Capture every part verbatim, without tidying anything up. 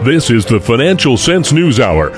This is the Financial Sense News Hour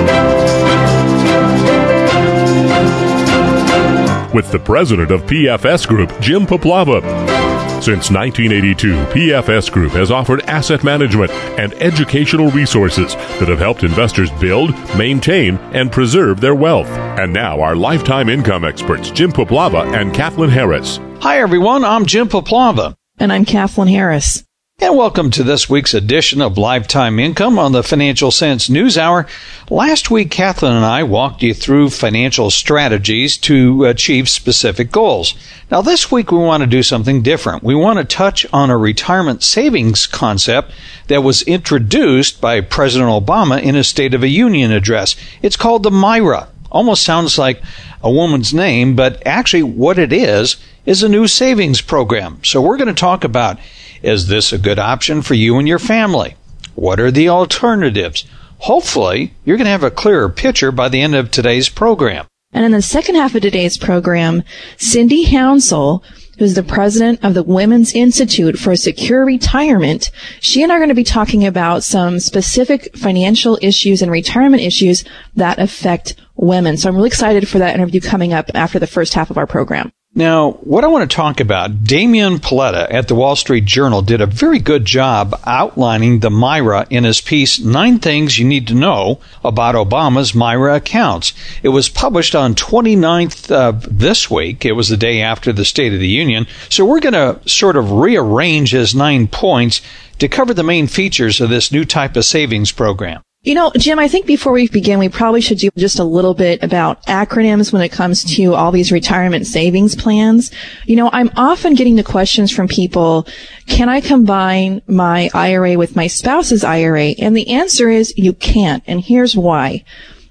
with the president of P F S Group, Jim Poplava. Since nineteen eighty-two, P F S Group has offered asset management and educational resources that have helped investors build, maintain, and preserve their wealth. And now our lifetime income experts, Jim Poplava and Kathleen Harris. Hi, everyone. I'm Jim Poplava. And I'm Kathleen Harris. And welcome to this week's edition of Lifetime Income on the Financial Sense News Hour. Last week, Kathleen and I walked you through financial strategies to achieve specific goals. Now, this week we want to do something different. We want to touch on a retirement savings concept that was introduced by President Obama in his State of the Union address. It's called the Myra. Almost sounds like a woman's name, but actually what it is is a new savings program. So we're going to talk about, is this a good option for you and your family? What are the alternatives? Hopefully, you're going to have a clearer picture by the end of today's program. And in the second half of today's program, Cindy Hounsell, who's the president of the Women's Institute for a Secure Retirement, she and I are going to be talking about some specific financial issues and retirement issues that affect women. So I'm really excited for that interview coming up after the first half of our program. Now, what I want to talk about, Damian Paletta at the Wall Street Journal did a very good job outlining the Myra in his piece, Nine Things You Need to Know About Obama's Myra Accounts. It was published on twenty-ninth of this week. It was the day after the State of the Union. So we're going to sort of rearrange his nine points to cover the main features of this new type of savings program. You know, Jim, I think before we begin, we probably should do just a little bit about acronyms when it comes to all these retirement savings plans. You know, I'm often getting the questions from people, can I combine my I R A with my spouse's I R A? And the answer is you can't. And here's why.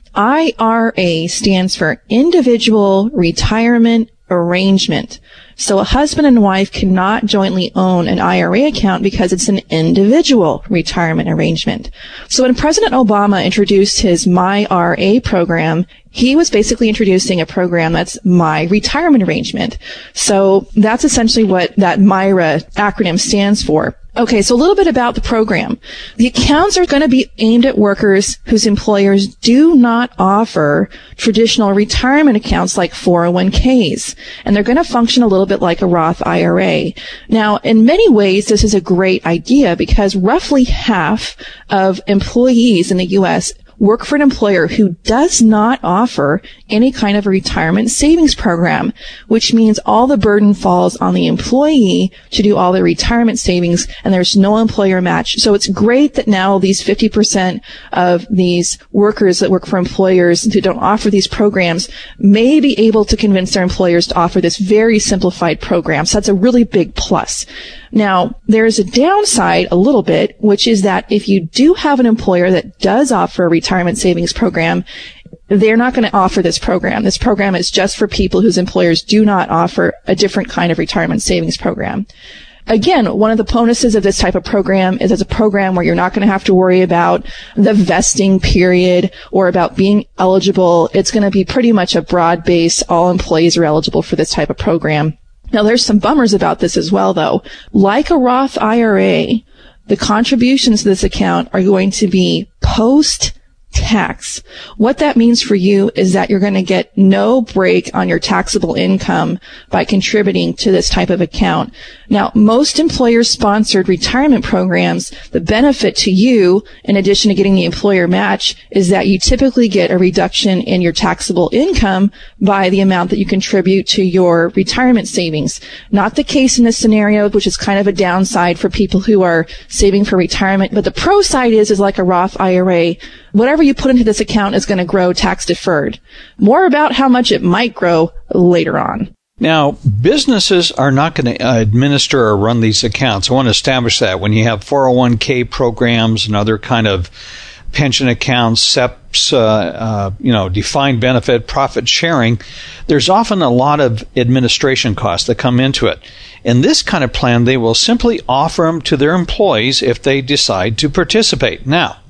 I R A stands for Individual Retirement Arrangement. So a husband and wife cannot jointly own an I R A account because it's an individual retirement arrangement. So when President Obama introduced his My R A program, he was basically introducing a program that's My Retirement Arrangement. So that's essentially what that Myra acronym stands for. Okay, so a little bit about the program. The accounts are going to be aimed at workers whose employers do not offer traditional retirement accounts like four oh one k's, and they're going to function a little bit like a Roth I R A. Now, in many ways, this is a great idea because roughly half of employees in the U S work for an employer who does not offer any kind of a retirement savings program, which means all the burden falls on the employee to do all the retirement savings, and there's no employer match. So it's great that now these fifty percent of these workers that work for employers who don't offer these programs may be able to convince their employers to offer this very simplified program. So that's a really big plus. Now, there's a downside a little bit, which is that if you do have an employer that does offer a retirement savings program, they're not going to offer this program. This program is just for people whose employers do not offer a different kind of retirement savings program. Again, one of the bonuses of this type of program is it's a program where you're not going to have to worry about the vesting period or about being eligible. It's going to be pretty much a broad base. All employees are eligible for this type of program. Now, there's some bummers about this as well, though. Like a Roth I R A, the contributions to this account are going to be post tax. What that means for you is that you're going to get no break on your taxable income by contributing to this type of account. Now, most employer-sponsored retirement programs, the benefit to you, in addition to getting the employer match, is that you typically get a reduction in your taxable income by the amount that you contribute to your retirement savings. Not the case in this scenario, which is kind of a downside for people who are saving for retirement. But the pro side is, is like a Roth I R A. Whatever you put into this account is going to grow tax deferred. More about how much it might grow later on. Now, businesses are not going to administer or run these accounts. I want to establish that. When you have four oh one k programs and other kind of pension accounts, S E Ps, uh, uh, you know, defined benefit, profit sharing, there's often a lot of administration costs that come into it. In this kind of plan, they will simply offer them to their employees if they decide to participate. Now,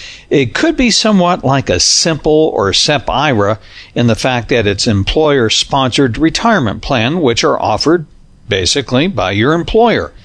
it could be somewhat like a simple or S E P I R A in the fact that it's employer-sponsored retirement plan, which are offered basically by your employer.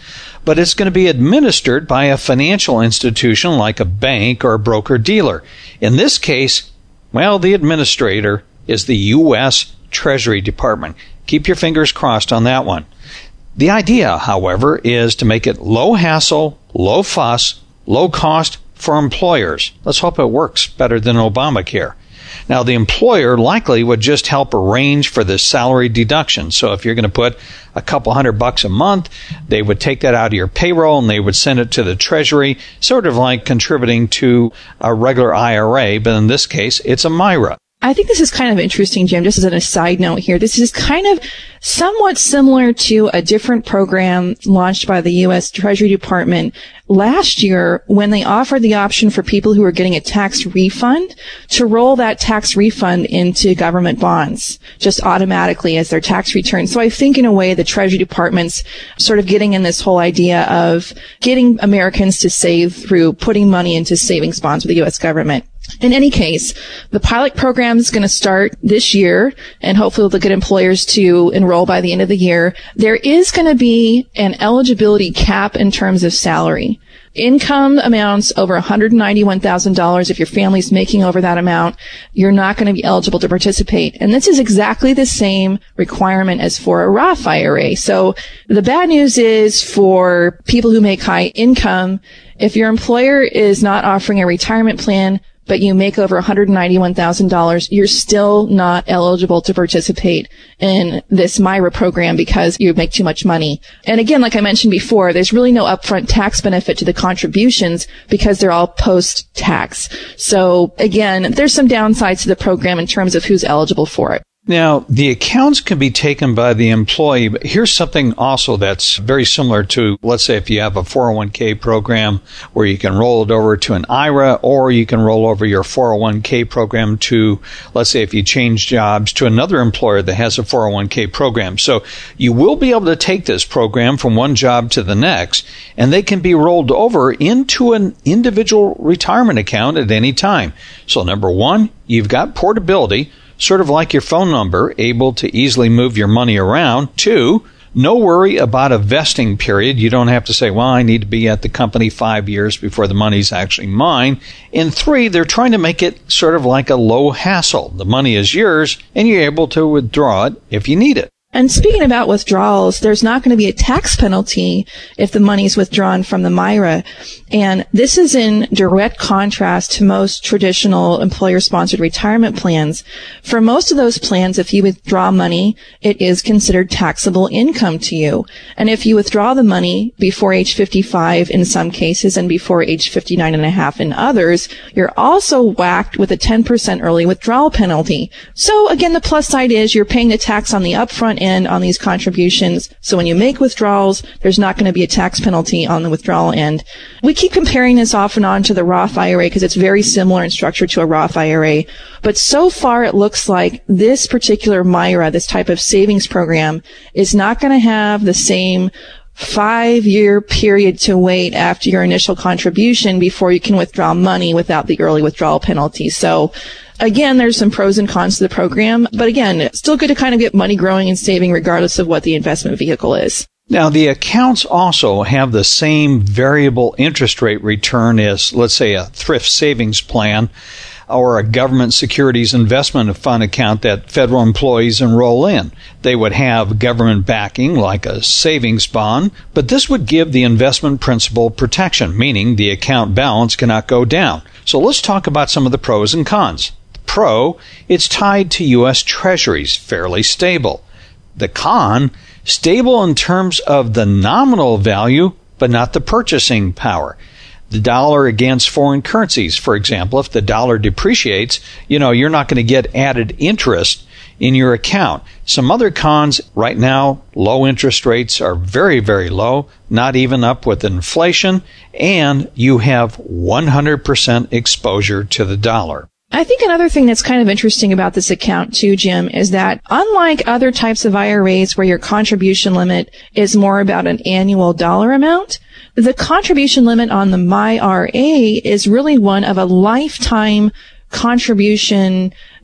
but it's going to be administered by a financial institution like a bank or a broker-dealer. In this case, well, the administrator is the U S Treasury Department. Keep your fingers crossed on that one. The idea, however, is to make it low hassle, low fuss, low cost for employers. Let's hope it works better than Obamacare. Now, the employer likely would just help arrange for the salary deduction. So if you're going to put a couple hundred bucks a month, they would take that out of your payroll and they would send it to the Treasury, sort of like contributing to a regular I R A, but in this case, it's a MIRA. I think this is kind of interesting, Jim, just as a side note here. This is kind of somewhat similar to a different program launched by the U S Treasury Department last year when they offered the option for people who were getting a tax refund to roll that tax refund into government bonds just automatically as their tax return. So I think in a way the Treasury Department's sort of getting in this whole idea of getting Americans to save through putting money into savings bonds with the U S government. In any case, the pilot program is going to start this year, and hopefully they'll get employers to enroll by the end of the year. There is going to be an eligibility cap in terms of salary. Income amounts over one hundred ninety-one thousand dollars. If your family's making over that amount, you're not going to be eligible to participate. And this is exactly the same requirement as for a Roth I R A. So the bad news is for people who make high income, if your employer is not offering a retirement plan, but you make over one hundred ninety-one thousand dollars, you're still not eligible to participate in this MIRA program because you make too much money. And again, like I mentioned before, there's really no upfront tax benefit to the contributions because they're all post-tax. So again, there's some downsides to the program in terms of who's eligible for it. Now, the accounts can be taken by the employee, but here's something also that's very similar to, let's say, if you have a four oh one k program where you can roll it over to an I R A, or you can roll over your four oh one k program to, let's say, if you change jobs, to another employer that has a four oh one k program. So you will be able to take this program from one job to the next, and they can be rolled over into an individual retirement account at any time. So number one, you've got portability, sort of like your phone number, able to easily move your money around. Two, no worry about a vesting period. You don't have to say, well, I need to be at the company five years before the money's actually mine. And three, they're trying to make it sort of like a low hassle. The money is yours, and you're able to withdraw it if you need it. And speaking about withdrawals, there's not going to be a tax penalty if the money is withdrawn from the MIRA. And this is in direct contrast to most traditional employer-sponsored retirement plans. For most of those plans, if you withdraw money, it is considered taxable income to you. And if you withdraw the money before age fifty-five in some cases and before age fifty-nine and a half in others, you're also whacked with a ten percent early withdrawal penalty. So again, the plus side is you're paying the tax on the upfront end on these contributions. So when you make withdrawals, there's not going to be a tax penalty on the withdrawal end. We keep comparing this off and on to the Roth I R A because it's very similar in structure to a Roth I R A. But so far it looks like this particular MIRA, this type of savings program, is not going to have the same five-year period to wait after your initial contribution before you can withdraw money without the early withdrawal penalty. So again, there's some pros and cons to the program, but again, it's still good to kind of get money growing and saving regardless of what the investment vehicle is. Now, the accounts also have the same variable interest rate return as, let's say, a thrift savings plan or a government securities investment fund account that federal employees enroll in. They would have government backing like a savings bond, but this would give the investment principal protection, meaning the account balance cannot go down. So let's talk about some of the pros and cons. The pro, it's tied to U S Treasuries, fairly stable. The con, stable in terms of the nominal value, but not the purchasing power. The dollar against foreign currencies, for example, if the dollar depreciates, you know, you're not going to get added interest in your account. Some other cons right now, low interest rates are very, very low, not even up with inflation, and you have one hundred percent exposure to the dollar. I think another thing that's kind of interesting about this account too, Jim, is that unlike other types of I R As where your contribution limit is more about an annual dollar amount, the contribution limit on the MyRA is really one of a lifetime contribution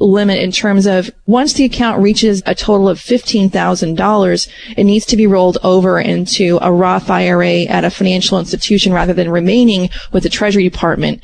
limit in terms of once the account reaches a total of fifteen thousand dollars, it needs to be rolled over into a Roth I R A at a financial institution rather than remaining with the Treasury Department.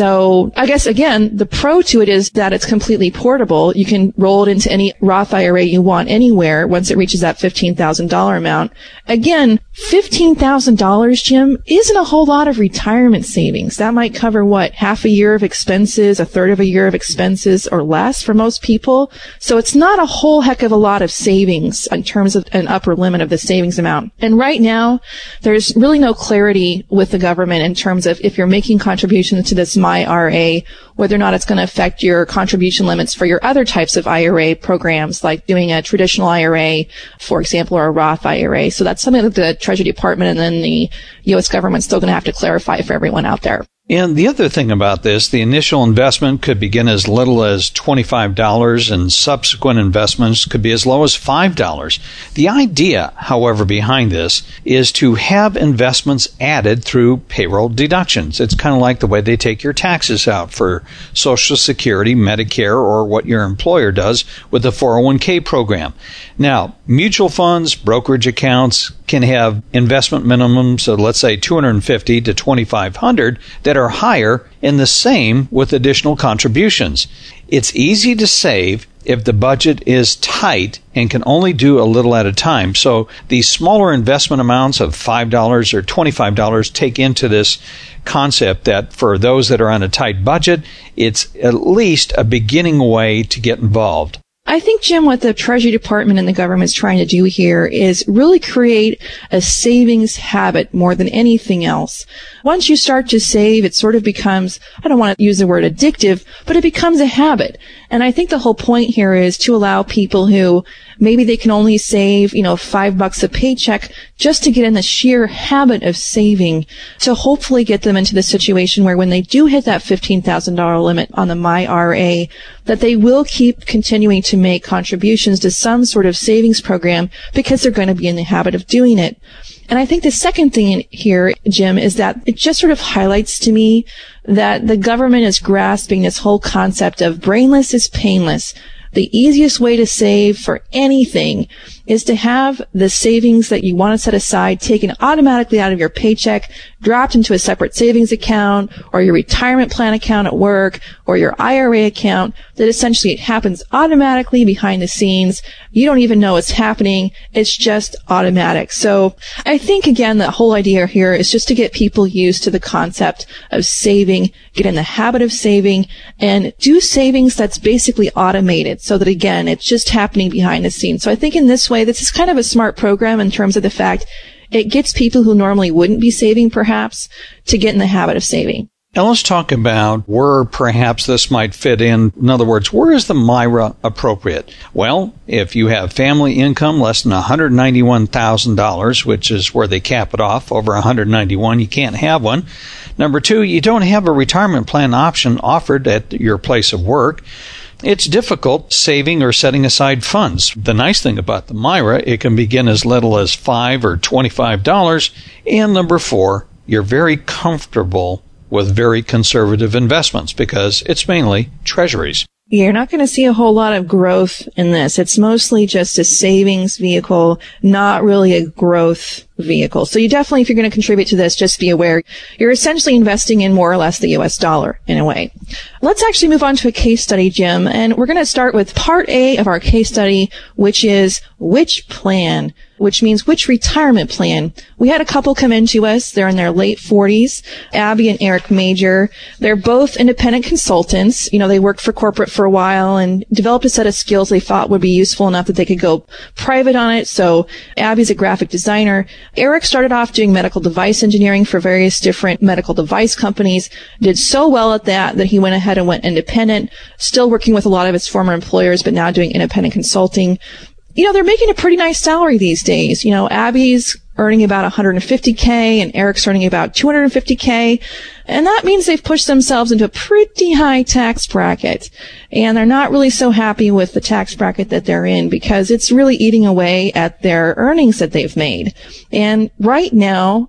So I guess, again, the pro to it is that it's completely portable. You can roll it into any Roth I R A you want anywhere once it reaches that fifteen thousand dollars amount. Again, fifteen thousand dollars, Jim, isn't a whole lot of retirement savings. That might cover, what, half a year of expenses, a third of a year of expenses or less for most people. So it's not a whole heck of a lot of savings in terms of an upper limit of the savings amount. And right now, there's really no clarity with the government in terms of if you're making contributions to this My R A, whether or not it's going to affect your contribution limits for your other types of I R A programs, like doing a traditional I R A, for example, or a Roth I R A. So that's something that the Treasury Department and then the U S government's still going to have to clarify for everyone out there. And the other thing about this, the initial investment could begin as little as twenty-five dollars and subsequent investments could be as low as five dollars. The idea, however, behind this is to have investments added through payroll deductions. It's kind of like the way they take your taxes out for Social Security, Medicare, or what your employer does with the four oh one k program. Now, mutual funds, brokerage accounts can have investment minimums of, let's say, two hundred fifty to twenty-five hundred that are higher and the same with additional contributions. It's easy to save if the budget is tight and can only do a little at a time. So these smaller investment amounts of five dollars or twenty-five dollars take into this concept that for those that are on a tight budget, it's at least a beginning way to get involved. I think, Jim, what the Treasury Department and the government's trying to do here is really create a savings habit more than anything else. Once you start to save, it sort of becomes, I don't want to use the word addictive, but it becomes a habit. And I think the whole point here is to allow people who maybe they can only save, you know, five bucks a paycheck just to get in the sheer habit of saving, to hopefully get them into the situation where when they do hit that fifteen thousand dollars limit on the My R A, that they will keep continuing to make contributions to some sort of savings program because they're going to be in the habit of doing it. And I think the second thing here, Jim, is that it just sort of highlights to me that the government is grasping this whole concept of brainless is painless. The easiest way to save for anything is to have the savings that you want to set aside taken automatically out of your paycheck, dropped into a separate savings account or your retirement plan account at work or your I R A account, that essentially it happens automatically behind the scenes. You don't even know it's happening. It's just automatic. So I think, again, the whole idea here is just to get people used to the concept of saving, get in the habit of saving, and do savings that's basically automated so that, again, it's just happening behind the scenes. So I think in this way, this is kind of a smart program in terms of the fact it gets people who normally wouldn't be saving, perhaps, to get in the habit of saving. Now let's talk about where perhaps this might fit in. In other words, where is the Myra appropriate? Well, if you have family income less than one hundred ninety-one thousand dollars, which is where they cap it off, over one hundred ninety-one, you can't have one. Number two, you don't have a retirement plan option offered at your place of work. It's difficult saving or setting aside funds. The nice thing about the Myra, it can begin as little as five dollars or twenty-five dollars. And number four, you're very comfortable with very conservative investments because it's mainly treasuries. You're not going to see a whole lot of growth in this. It's mostly just a savings vehicle, not really a growth vehicle. So you definitely, if you're going to contribute to this, just be aware you're essentially investing in more or less the U S dollar in a way. Let's actually move on to a case study, Jim, and we're going to start with part A of our case study, which is which plan, which means which retirement plan. We had a couple come into us. They're in their late forties, Abby and Eric Major. They're both independent consultants. You know, they worked for corporate for a while and developed a set of skills they thought would be useful enough that they could go private on it. So Abby's a graphic designer. Eric started off doing medical device engineering for various different medical device companies, did so well at that that he went ahead and went independent, still working with a lot of his former employers, but now doing independent consulting. You know, they're making a pretty nice salary these days. You know, Abby's earning about one hundred fifty thousand and Eric's earning about two hundred fifty thousand. And that means they've pushed themselves into a pretty high tax bracket. And they're not really so happy with the tax bracket that they're in because it's really eating away at their earnings that they've made. And right now,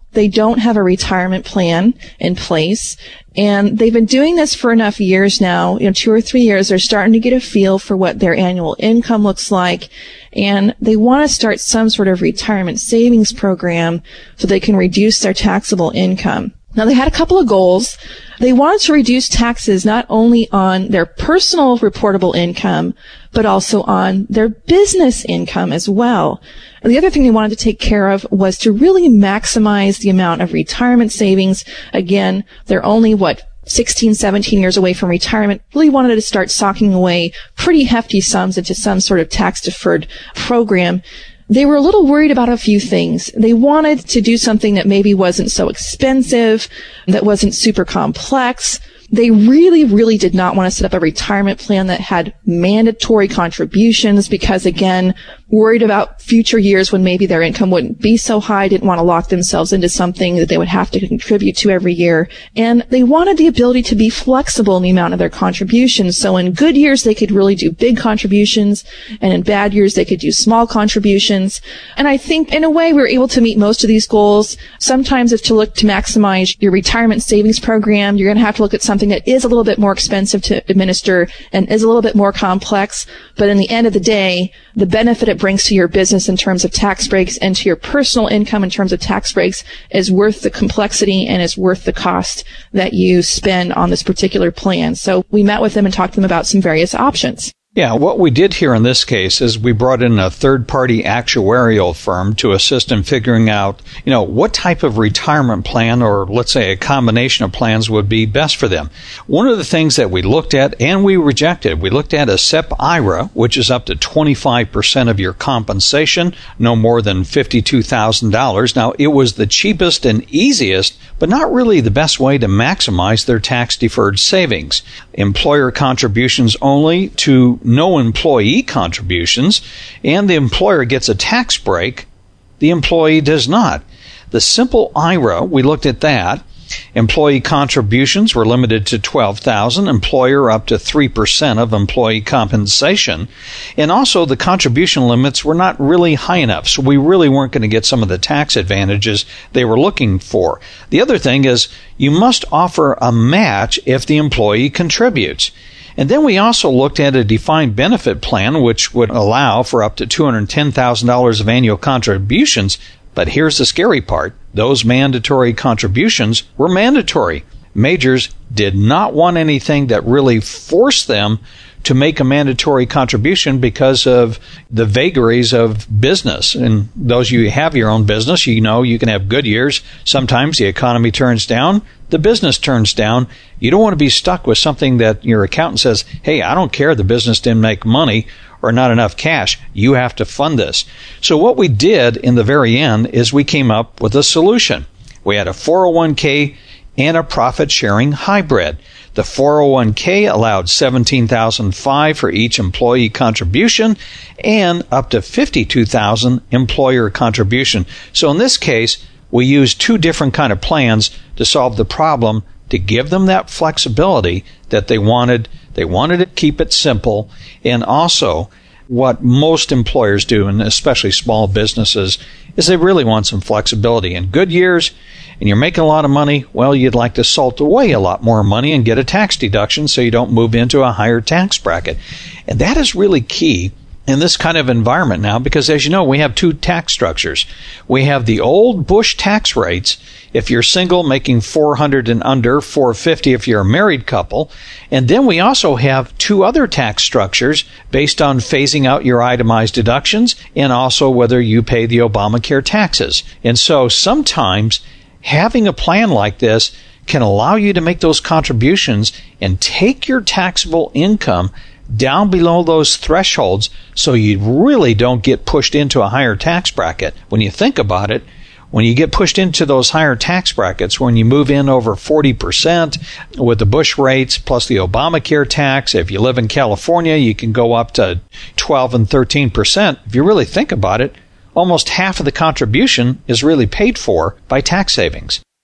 They don't have a retirement plan in place. And they've been doing this for enough years now, you know, two or three years. They're starting to get a feel for what their annual income looks like. And they want to start some sort of retirement savings program so they can reduce their taxable income. Now, they had a couple of goals. They wanted to reduce taxes not only on their personal reportable income, but also on their business income as well. And the other thing they wanted to take care of was to really maximize the amount of retirement savings. Again, they're only, what, sixteen, seventeen years away from retirement, really wanted to start socking away pretty hefty sums into some sort of tax-deferred program. They were a little worried about a few things. They wanted to do something that maybe wasn't so expensive, that wasn't super complex. They really, really did not want to set up a retirement plan that had mandatory contributions because, again, worried about future years when maybe their income wouldn't be so high, didn't want to lock themselves into something that they would have to contribute to every year. And they wanted the ability to be flexible in the amount of their contributions. So in good years, they could really do big contributions, and in bad years, they could do small contributions. And I think, in a way, we were able to meet most of these goals. Sometimes if to look to maximize your retirement savings program, you're going to have to look at something that is a little bit more expensive to administer and is a little bit more complex. But in the end of the day, the benefit it brings to your business in terms of tax breaks and to your personal income in terms of tax breaks is worth the complexity and is worth the cost that you spend on this particular plan. So we met with them and talked to them about some various options. Yeah, what we did here in this case is we brought in a third-party actuarial firm to assist in figuring out, you know, what type of retirement plan or, let's say, a combination of plans would be best for them. One of the things that we looked at and we rejected, we looked at a S E P I R A, which is up to twenty-five percent of your compensation, no more than fifty-two thousand dollars. Now, it was the cheapest and easiest, but not really the best way to maximize their tax-deferred savings. Employer contributions only to no employee contributions, and the employer gets a tax break. The employee does not. The simple I R A, we looked at that. Employee contributions were limited to twelve thousand dollars, employer up to three percent of employee compensation. And also the contribution limits were not really high enough, so we really weren't going to get some of the tax advantages they were looking for. The other thing is you must offer a match if the employee contributes. And then we also looked at a defined benefit plan, which would allow for up to two hundred ten thousand dollars of annual contributions. But here's the scary part. Those mandatory contributions were mandatory. Majors did not want anything that really forced them to make a mandatory contribution because of the vagaries of business. And those of you who have your own business, you know you can have good years. Sometimes the economy turns down, the business turns down. You don't want to be stuck with something that your accountant says, hey, I don't care the business didn't make money or not enough cash. You have to fund this. So what we did in the very end is we came up with a solution. We had a four oh one k and a profit-sharing hybrid. The four oh one k allowed seventeen thousand five dollars for each employee contribution and up to fifty-two thousand dollars employer contribution. So in this case, we used two different kind of plans to solve the problem to give them that flexibility that they wanted. They wanted to keep it simple, and also what most employers do, and especially small businesses, is they really want some flexibility. In good years, and you're making a lot of money, well, you'd like to salt away a lot more money and get a tax deduction so you don't move into a higher tax bracket. And that is really key in this kind of environment now, because as you know, we have two tax structures. We have the old Bush tax rates. If you're single, making four hundred and under, four hundred fifty if you're a married couple. And then we also have two other tax structures based on phasing out your itemized deductions and also whether you pay the Obamacare taxes. And so sometimes having a plan like this can allow you to make those contributions and take your taxable income down below those thresholds so you really don't get pushed into a higher tax bracket. When you think about it, when you get pushed into those higher tax brackets, when you move in over forty percent with the Bush rates plus the Obamacare tax, if you live in California, you can go up to twelve and thirteen percent. If you really think about it, almost half of the contribution is really paid for by tax savings.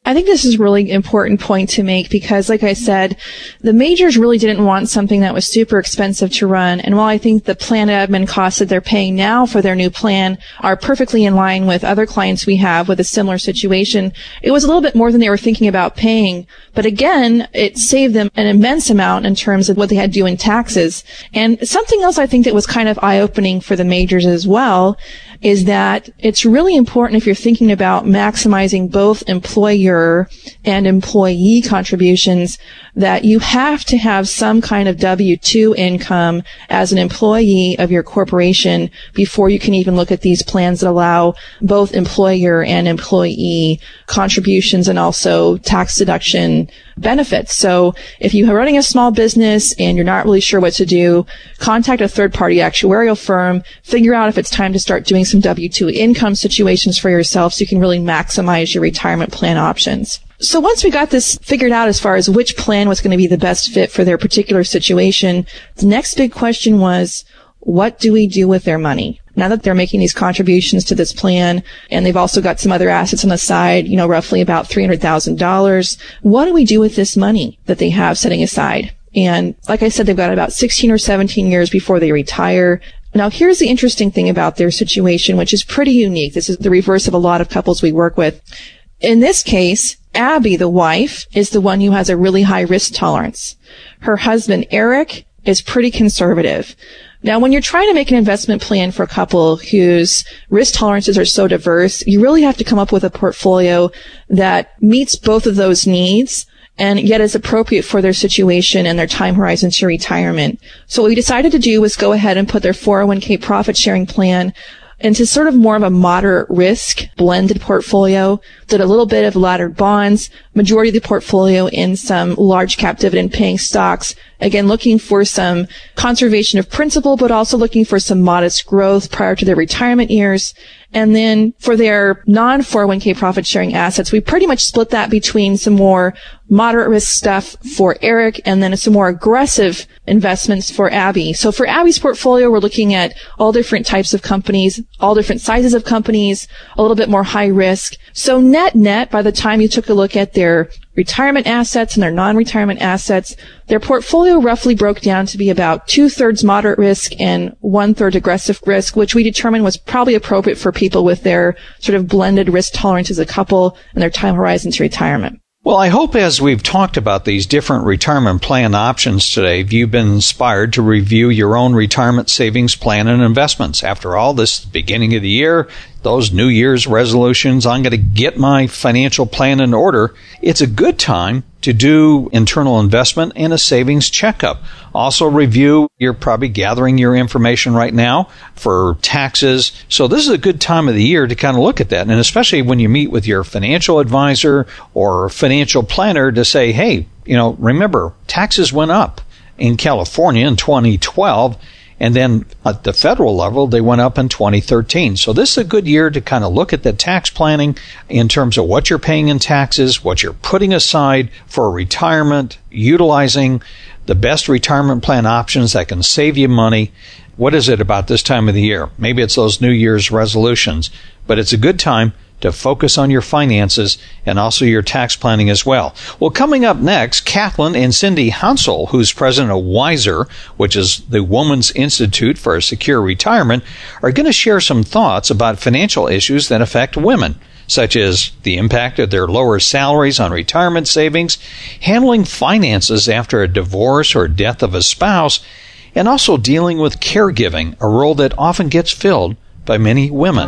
I think this is a really important point to make because, like I said, the majors really didn't want something that was super expensive to run. And while I think the plan admin costs that they're paying now for their new plan are perfectly in line with other clients we have with a similar situation, it was a little bit more than they were thinking about paying. But again, it saved them an immense amount in terms of what they had to do in taxes. And something else I think that was kind of eye-opening for the majors as well is that it's really important if you're thinking about maximizing both employer and employee contributions that you have to have some kind of W two income as an employee of your corporation before you can even look at these plans that allow both employer and employee contributions and also tax deduction benefits. So if you're running a small business and you're not really sure what to do, contact a third-party actuarial firm, figure out if it's time to start doing some W two income situations for yourself so you can really maximize your retirement plan options. So once we got this figured out as far as which plan was going to be the best fit for their particular situation, the next big question was, what do we do with their money? Now that they're making these contributions to this plan, and they've also got some other assets on the side, you know, roughly about three hundred thousand dollars, what do we do with this money that they have setting aside? And like I said, they've got about sixteen or seventeen years before they retire. Now, here's the interesting thing about their situation, which is pretty unique. This is the reverse of a lot of couples we work with. In this case, Abby, the wife, is the one who has a really high risk tolerance. Her husband, Eric, is pretty conservative. Now, when you're trying to make an investment plan for a couple whose risk tolerances are so diverse, you really have to come up with a portfolio that meets both of those needs and yet is appropriate for their situation and their time horizon to retirement. So what we decided to do was go ahead and put their four oh one k profit sharing plan into sort of more of a moderate risk blended portfolio, did a little bit of laddered bonds, majority of the portfolio in some large cap dividend paying stocks, again looking for some conservation of principal, but also looking for some modest growth prior to their retirement years. And then for their non four oh one k profit sharing assets, we pretty much split that between some more moderate risk stuff for Eric and then some more aggressive investments for Abby. So for Abby's portfolio, we're looking at all different types of companies, all different sizes of companies, a little bit more high risk. So net net, by the time you took a look at their retirement assets and their non-retirement assets, their portfolio roughly broke down to be about two-thirds moderate risk and one-third aggressive risk, which we determined was probably appropriate for people with their sort of blended risk tolerance as a couple and their time horizon to retirement. Well, I hope as we've talked about these different retirement plan options today, you've been inspired to review your own retirement savings plan and investments. After all, this is the beginning of the year, those New Year's resolutions, I'm going to get my financial plan in order. It's a good time to do internal investment and a savings checkup. Also review, you're probably gathering your information right now for taxes. So this is a good time of the year to kind of look at that. And especially when you meet with your financial advisor or financial planner to say, hey, you know, remember, taxes went up in California in twenty twelve. And then at the federal level, they went up in twenty thirteen. So this is a good year to kind of look at the tax planning in terms of what you're paying in taxes, what you're putting aside for retirement, utilizing the best retirement plan options that can save you money. What is it about this time of the year? Maybe it's those New Year's resolutions, but it's a good time to focus on your finances and also your tax planning as well. Well, coming up next, Kathleen and Cindy Hansel, who's president of WISER, which is the Women's Institute for a Secure Retirement, are going to share some thoughts about financial issues that affect women, such as the impact of their lower salaries on retirement savings, handling finances after a divorce or death of a spouse, and also dealing with caregiving, a role that often gets filled by many women.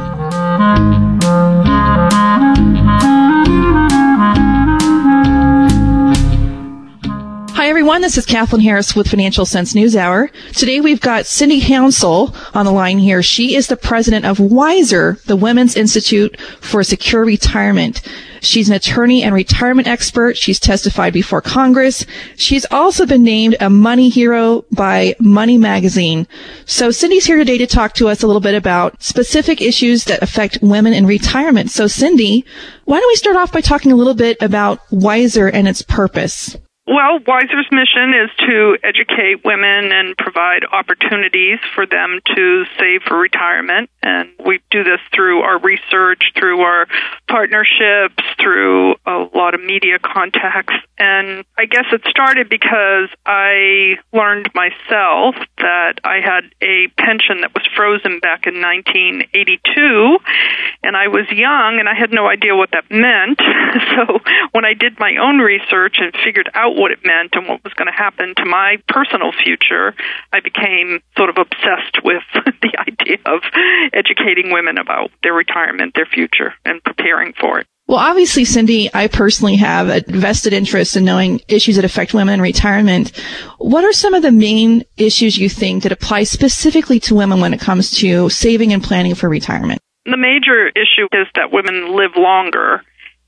Hi everyone, this is Kathleen Harris with Financial Sense News Hour. Today we've got Cindy Hansel on the line here. She is the president of WISER, the Women's Institute for Secure Retirement. She's an attorney and retirement expert. She's testified before Congress. She's also been named a money hero by Money Magazine. So Cindy's here today to talk to us a little bit about specific issues that affect women in retirement. So Cindy, why don't we start off by talking a little bit about WISER and its purpose? Well, Weiser's mission is to educate women and provide opportunities for them to save for retirement. And we do this through our research, through our partnerships, through a lot of media contacts. And I guess it started because I learned myself that I had a pension that was frozen back in nineteen eighty-two, and I was young and I had no idea what that meant. So when I did my own research and figured out what it meant and what was going to happen to my personal future, I became sort of obsessed with the idea of educating women about their retirement, their future, and preparing for it. Well, obviously, Cindy, I personally have a vested interest in knowing issues that affect women in retirement. What are some of the main issues you think that apply specifically to women when it comes to saving and planning for retirement? The major issue is that women live longer,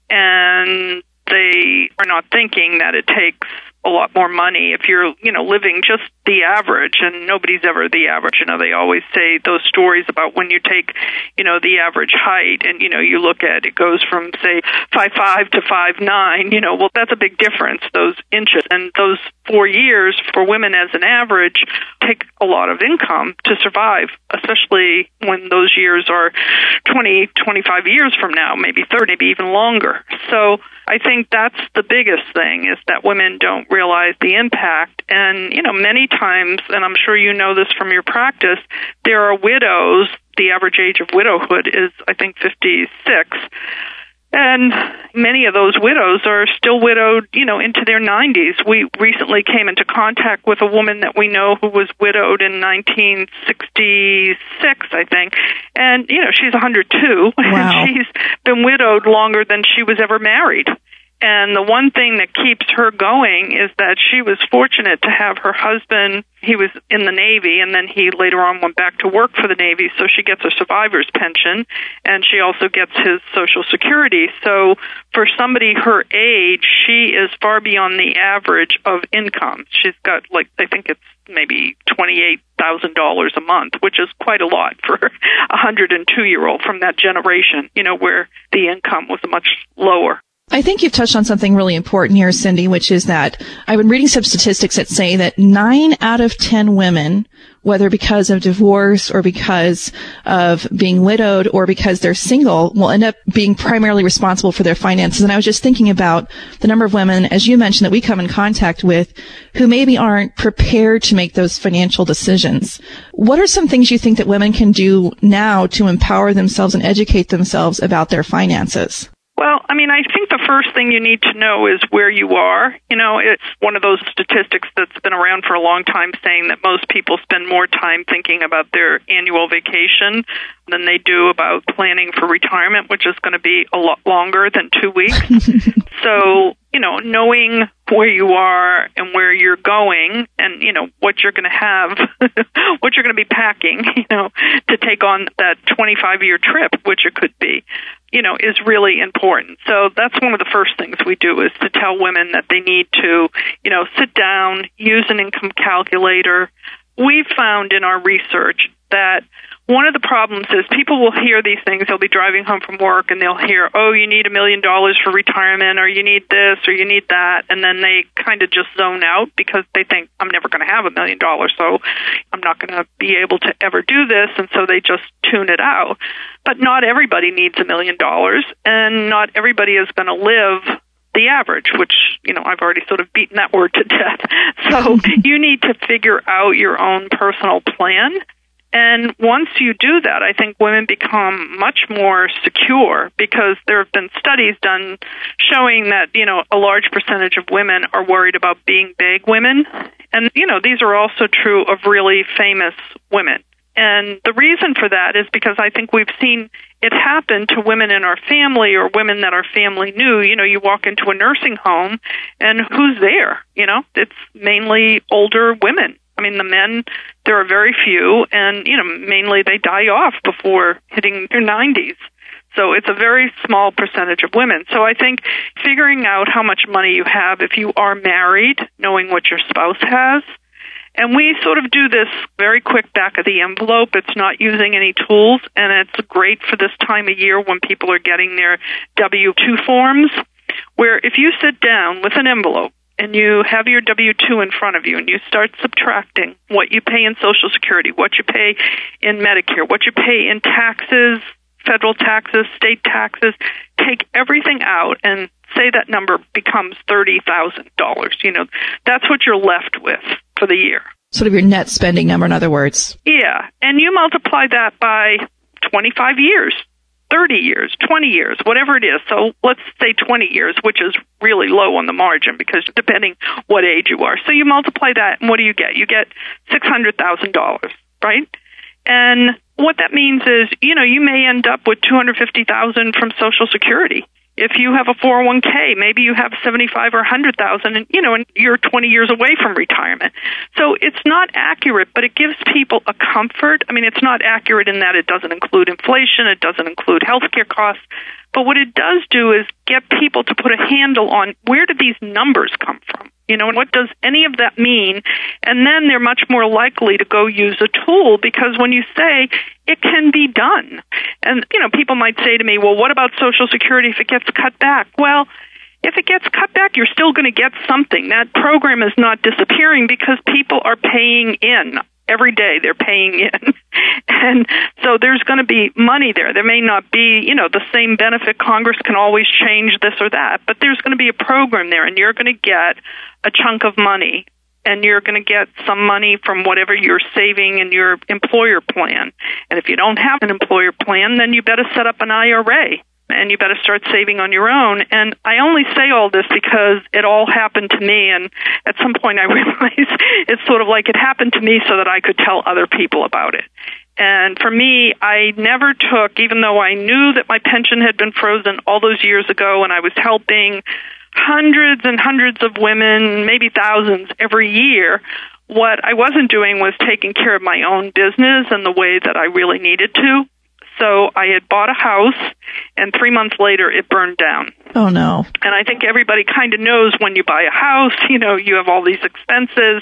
and they are not thinking that it takes a lot more money if you're, you know, living just the average, and nobody's ever the average. You know, they always say those stories about when you take, you know, the average height and, you know, you look at it goes from, say, five five to five nine, you know, well, that's a big difference, those inches. And those four years for women as an average take a lot of income to survive, especially when those years are twenty, twenty-five years from now, maybe thirty, maybe even longer. So I think that's the biggest thing, is that women don't realize the impact. And, you know, many times, and I'm sure you know this from your practice, there are widows. The average age of widowhood is, I think, fifty-six. And many of those widows are still widowed, you know, into their nineties. We recently came into contact with a woman that we know who was widowed in nineteen sixty-six, I think. And, you know, she's one hundred two. Wow. And she's been widowed longer than she was ever married. And the one thing that keeps her going is that she was fortunate to have her husband. He was in the Navy, and then he later on went back to work for the Navy, so she gets a survivor's pension, and she also gets his Social Security. So for somebody her age, she is far beyond the average of income. She's got, like, I think it's maybe twenty-eight thousand dollars a month, which is quite a lot for a one hundred two-year-old from that generation, you know, where the income was much lower. I think you've touched on something really important here, Cindy, which is that I've been reading some statistics that say that nine out of ten women, whether because of divorce or because of being widowed or because they're single, will end up being primarily responsible for their finances. And I was just thinking about the number of women, as you mentioned, that we come in contact with who maybe aren't prepared to make those financial decisions. What are some things you think that women can do now to empower themselves and educate themselves about their finances? Well, I mean, I think the first thing you need to know is where you are. You know, it's one of those statistics that's been around for a long time saying that most people spend more time thinking about their annual vacation than they do about planning for retirement, which is going to be a lot longer than two weeks. So, you know, knowing where you are and where you're going and, you know, what you're going to have, what you're going to be packing, you know, to take on that twenty-five-year trip, which it could be, you know, is really important. So that's one of the first things we do, is to tell women that they need to, you know, sit down, use an income calculator. We've found in our research that one of the problems is people will hear these things. They'll be driving home from work and they'll hear, oh, you need a million dollars for retirement, or you need this, or you need that. And then they kind of just zone out because they think, I'm never going to have a million dollars, so I'm not going to be able to ever do this. And so they just tune it out. But not everybody needs a million dollars, and not everybody is going to live the average, which, you know, I've already sort of beaten that word to death. So you need to figure out your own personal plan. And once you do that, I think women become much more secure, because there have been studies done showing that, you know, a large percentage of women are worried about being big women. And, you know, these are also true of really famous women. And the reason for that is because I think we've seen it happen to women in our family or women that our family knew. You know, you walk into a nursing home and who's there? You know, it's mainly older women. I mean, the men, there are very few, and, you know, mainly they die off before hitting their nineties. So it's a very small percentage of women. So I think figuring out how much money you have if you are married, knowing what your spouse has. And we sort of do this very quick back of the envelope. It's not using any tools, and it's great for this time of year when people are getting their W two forms, where if you sit down with an envelope and you have your W two in front of you and you start subtracting what you pay in Social Security, what you pay in Medicare, what you pay in taxes, federal taxes, state taxes, take everything out and say that number becomes thirty thousand dollars. You know, that's what you're left with for the year. Sort of your net spending number, in other words. Yeah, and you multiply that by twenty-five years, thirty years, twenty years, whatever it is. So let's say twenty years, which is really low on the margin because depending what age you are. So you multiply that, and what do you get? You get six hundred thousand dollars, right? And what that means is, you know, you may end up with two hundred fifty thousand dollars from Social Security. If you have a four oh one k, maybe you have seventy-five or one hundred thousand, and you know, and you're twenty years away from retirement. So it's not accurate, but it gives people a comfort. I mean, it's not accurate in that it doesn't include inflation, it doesn't include healthcare costs. But what it does do is get people to put a handle on where do these numbers come from? You know, and what does any of that mean? And then they're much more likely to go use a tool because when you say it can be done, and, you know, people might say to me, well, what about Social Security if it gets cut back? Well, if it gets cut back, you're still going to get something. That program is not disappearing because people are paying in. Every day they're paying in. And so there's going to be money there. There may not be, you know, the same benefit. Congress can always change this or that, but there's going to be a program there, and you're going to get a chunk of money, and you're going to get some money from whatever you're saving in your employer plan. And if you don't have an employer plan, then you better set up an I R A. And you better start saving on your own. And I only say all this because it all happened to me, and at some point I realized it's sort of like it happened to me so that I could tell other people about it. And for me, I never took, even though I knew that my pension had been frozen all those years ago, and I was helping hundreds and hundreds of women, maybe thousands every year, what I wasn't doing was taking care of my own business in the way that I really needed to. So I had bought a house, and three months later, it burned down. Oh, no. And I think everybody kind of knows when you buy a house, you know, you have all these expenses.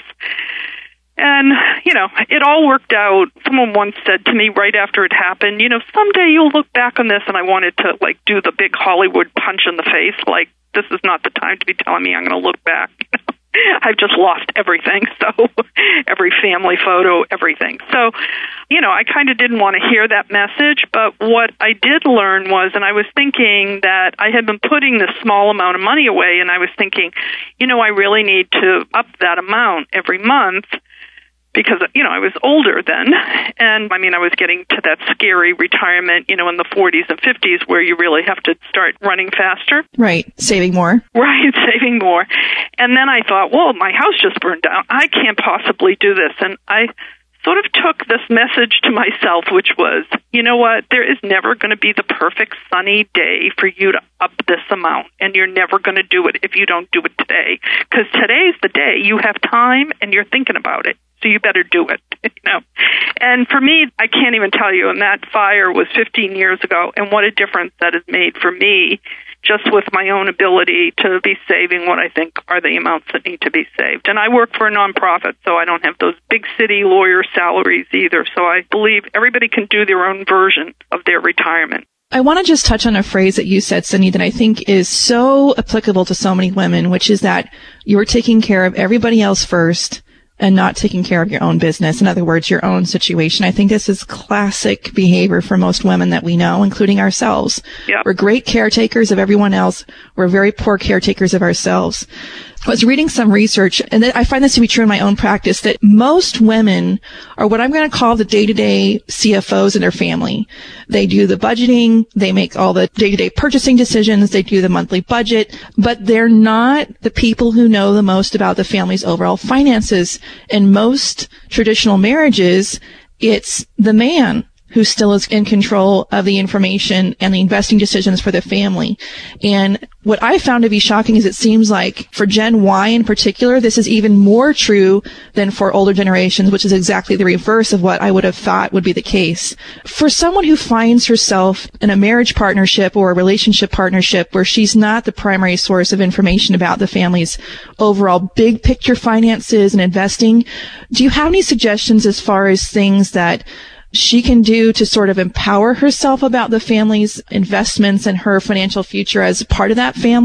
And, you know, it all worked out. Someone once said to me right after it happened, you know, someday you'll look back on this, and I wanted to, like, do the big Hollywood punch in the face, like, this is not the time to be telling me I'm going to look back. I've just lost everything, so every family photo, everything. So, you know, I kind of didn't want to hear that message, but what I did learn was, and I was thinking that I had been putting this small amount of money away, and I was thinking, you know, I really need to up that amount every month because, you know, I was older then, and, I mean, I was getting to that scary retirement, you know, in the forties and fifties where you really have to start running faster. Right, saving more. Right, saving more. And then I thought, well, my house just burned down. I can't possibly do this. And I sort of took this message to myself, which was, you know what, there is never going to be the perfect sunny day for you to up this amount, and you're never going to do it if you don't do it today. Because today's the day. You have time, and you're thinking about it. So you better do it, you know. And for me, I can't even tell you, and that fire was fifteen years ago, and what a difference that has made for me just with my own ability to be saving what I think are the amounts that need to be saved. And I work for a nonprofit, so I don't have those big city lawyer salaries either. So I believe everybody can do their own version of their retirement. I want to just touch on a phrase that you said, Cindy, that I think is so applicable to so many women, which is that you're taking care of everybody else first and not taking care of your own business. In other words, your own situation. I think this is classic behavior for most women that we know, including ourselves. Yep. We're great caretakers of everyone else. We're very poor caretakers of ourselves. I was reading some research, and I find this to be true in my own practice, that most women are what I'm going to call the day-to-day C F Os in their family. They do the budgeting, they make all the day-to-day purchasing decisions, they do the monthly budget, but they're not the people who know the most about the family's overall finances. In most traditional marriages, it's the man who still is in control of the information and the investing decisions for the family. And what I found to be shocking is it seems like for Gen Y in particular, this is even more true than for older generations, which is exactly the reverse of what I would have thought would be the case. For someone who finds herself in a marriage partnership or a relationship partnership where she's not the primary source of information about the family's overall big picture finances and investing, do you have any suggestions as far as things that she can do to sort of empower herself about the family's investments and her financial future as part of that family?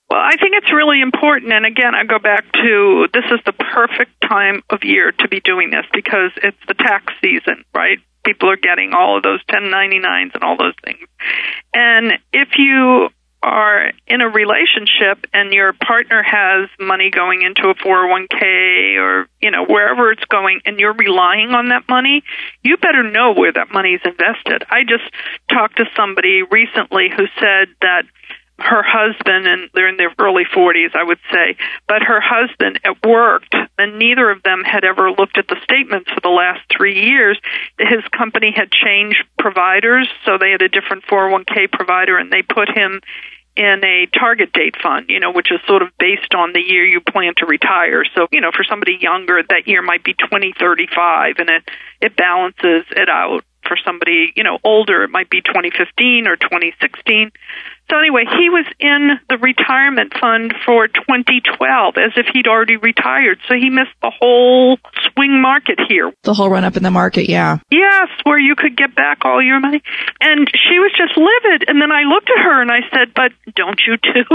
Well, I think it's really important. And again, I go back to this is the perfect time of year to be doing this because it's the tax season, right? People are getting all of those ten ninety-nines and all those things. And if you are in a relationship and your partner has money going into a four oh one k or, you know, wherever it's going and you're relying on that money, you better know where that money is invested. I just talked to somebody recently who said that her husband, and they're in their early forties, I would say, but her husband at worked, and neither of them had ever looked at the statements for the last three years. His company had changed providers, so they had a different four oh one k provider, and they put him in a target date fund, you know, which is sort of based on the year you plan to retire. So, you know, for somebody younger, that year might be twenty thirty-five, and it, it balances it out. For somebody, you know, older, it might be twenty fifteen or twenty sixteen. So anyway, he was in the retirement fund for twenty twelve as if he'd already retired. So he missed the whole swing market here. The whole run up in the market, yeah. Yes, where you could get back all your money. And she was just livid. And then I looked at her and I said, but don't you two,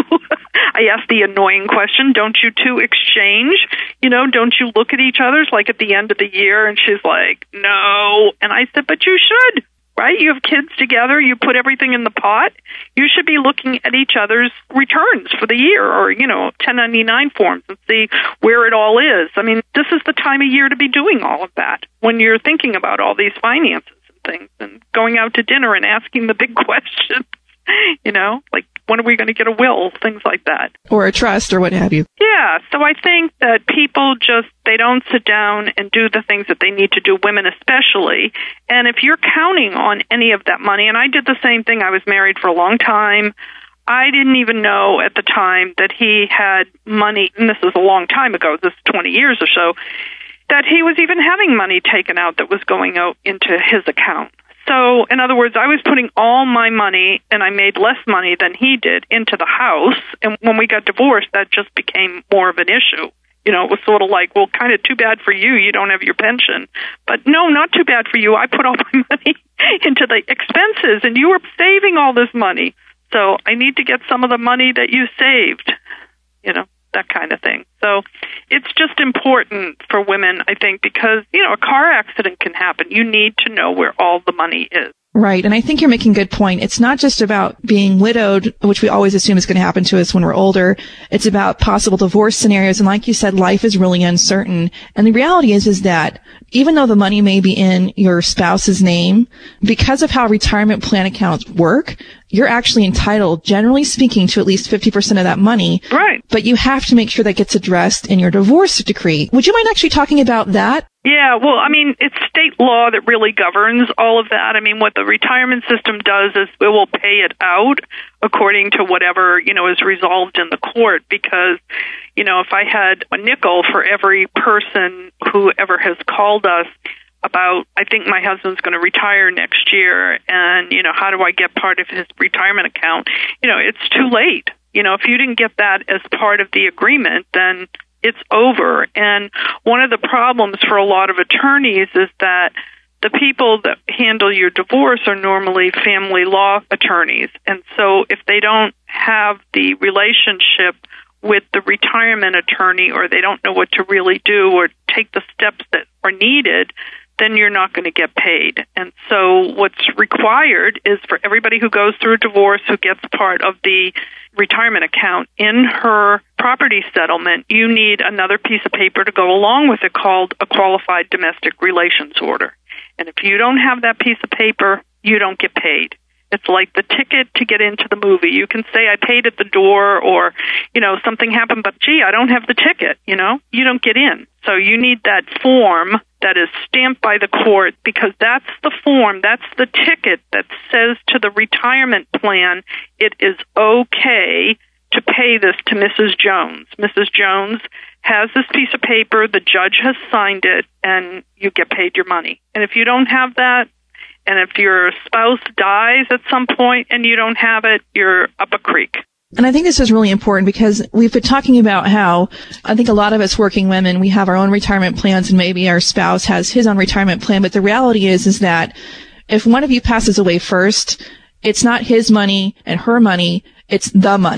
I asked the annoying question, don't you two exchange? You know, don't you look at each other's like at the end of the year? And she's like, no. And I said, but you should. Right? You have kids together. You put everything in the pot. You should be looking at each other's returns for the year or, you know, ten ninety-nine forms and see where it all is. I mean, this is the time of year to be doing all of that when you're thinking about all these finances and things and going out to dinner and asking the big questions, you know, like when are we going to get a will, things like that. Or a trust or what have you. Yeah, so I think that people just, they don't sit down and do the things that they need to do, women especially. And if you're counting on any of that money, and I did the same thing, I was married for a long time. I didn't even know at the time that he had money, and this is a long time ago, this is twenty years or so, that he was even having money taken out that was going out into his account. So, in other words, I was putting all my money, and I made less money than he did, into the house. And when we got divorced, that just became more of an issue. You know, it was sort of like, well, kind of too bad for you. You don't have your pension. But no, not too bad for you. I put all my money into the expenses, and you were saving all this money. So I need to get some of the money that you saved, you know, that kind of thing. So it's just important for women, I think, because, you know, a car accident can happen. You need to know where all the money is. Right. And I think you're making a good point. It's not just about being widowed, which we always assume is going to happen to us when we're older. It's about possible divorce scenarios. And like you said, life is really uncertain. And the reality is, is that even though the money may be in your spouse's name, because of how retirement plan accounts work, you're actually entitled, generally speaking, to at least fifty percent of that money. Right. But you have to make sure that gets addressed in your divorce decree. Would you mind actually talking about that? Yeah, well, I mean, it's state law that really governs all of that. I mean, what the retirement system does is it will pay it out according to whatever, you know, is resolved in the court. Because, you know, if I had a nickel for every person who ever has called us about, I think my husband's going to retire next year, and, you know, how do I get part of his retirement account? You know, it's too late. You know, if you didn't get that as part of the agreement, then it's over. And one of the problems for a lot of attorneys is that the people that handle your divorce are normally family law attorneys. And so if they don't have the relationship with the retirement attorney, or they don't know what to really do or take the steps that are needed, then you're not going to get paid. And so what's required is for everybody who goes through a divorce who gets part of the retirement account in her property settlement, you need another piece of paper to go along with it called a qualified domestic relations order. And if you don't have that piece of paper, you don't get paid. It's like the ticket to get into the movie. You can say, I paid at the door, or, you know, something happened, but gee, I don't have the ticket, you know, you don't get in. So you need that form that is stamped by the court, because that's the form, that's the ticket that says to the retirement plan, it is okay to pay this to Missus Jones. Missus Jones has this piece of paper, the judge has signed it, and you get paid your money. And if you don't have that, and if your spouse dies at some point and you don't have it, you're up a creek. And I think this is really important, because we've been talking about how I think a lot of us working women, we have our own retirement plans, and maybe our spouse has his own retirement plan. But the reality is, is that if one of you passes away first, it's not his money and her money, it's the money.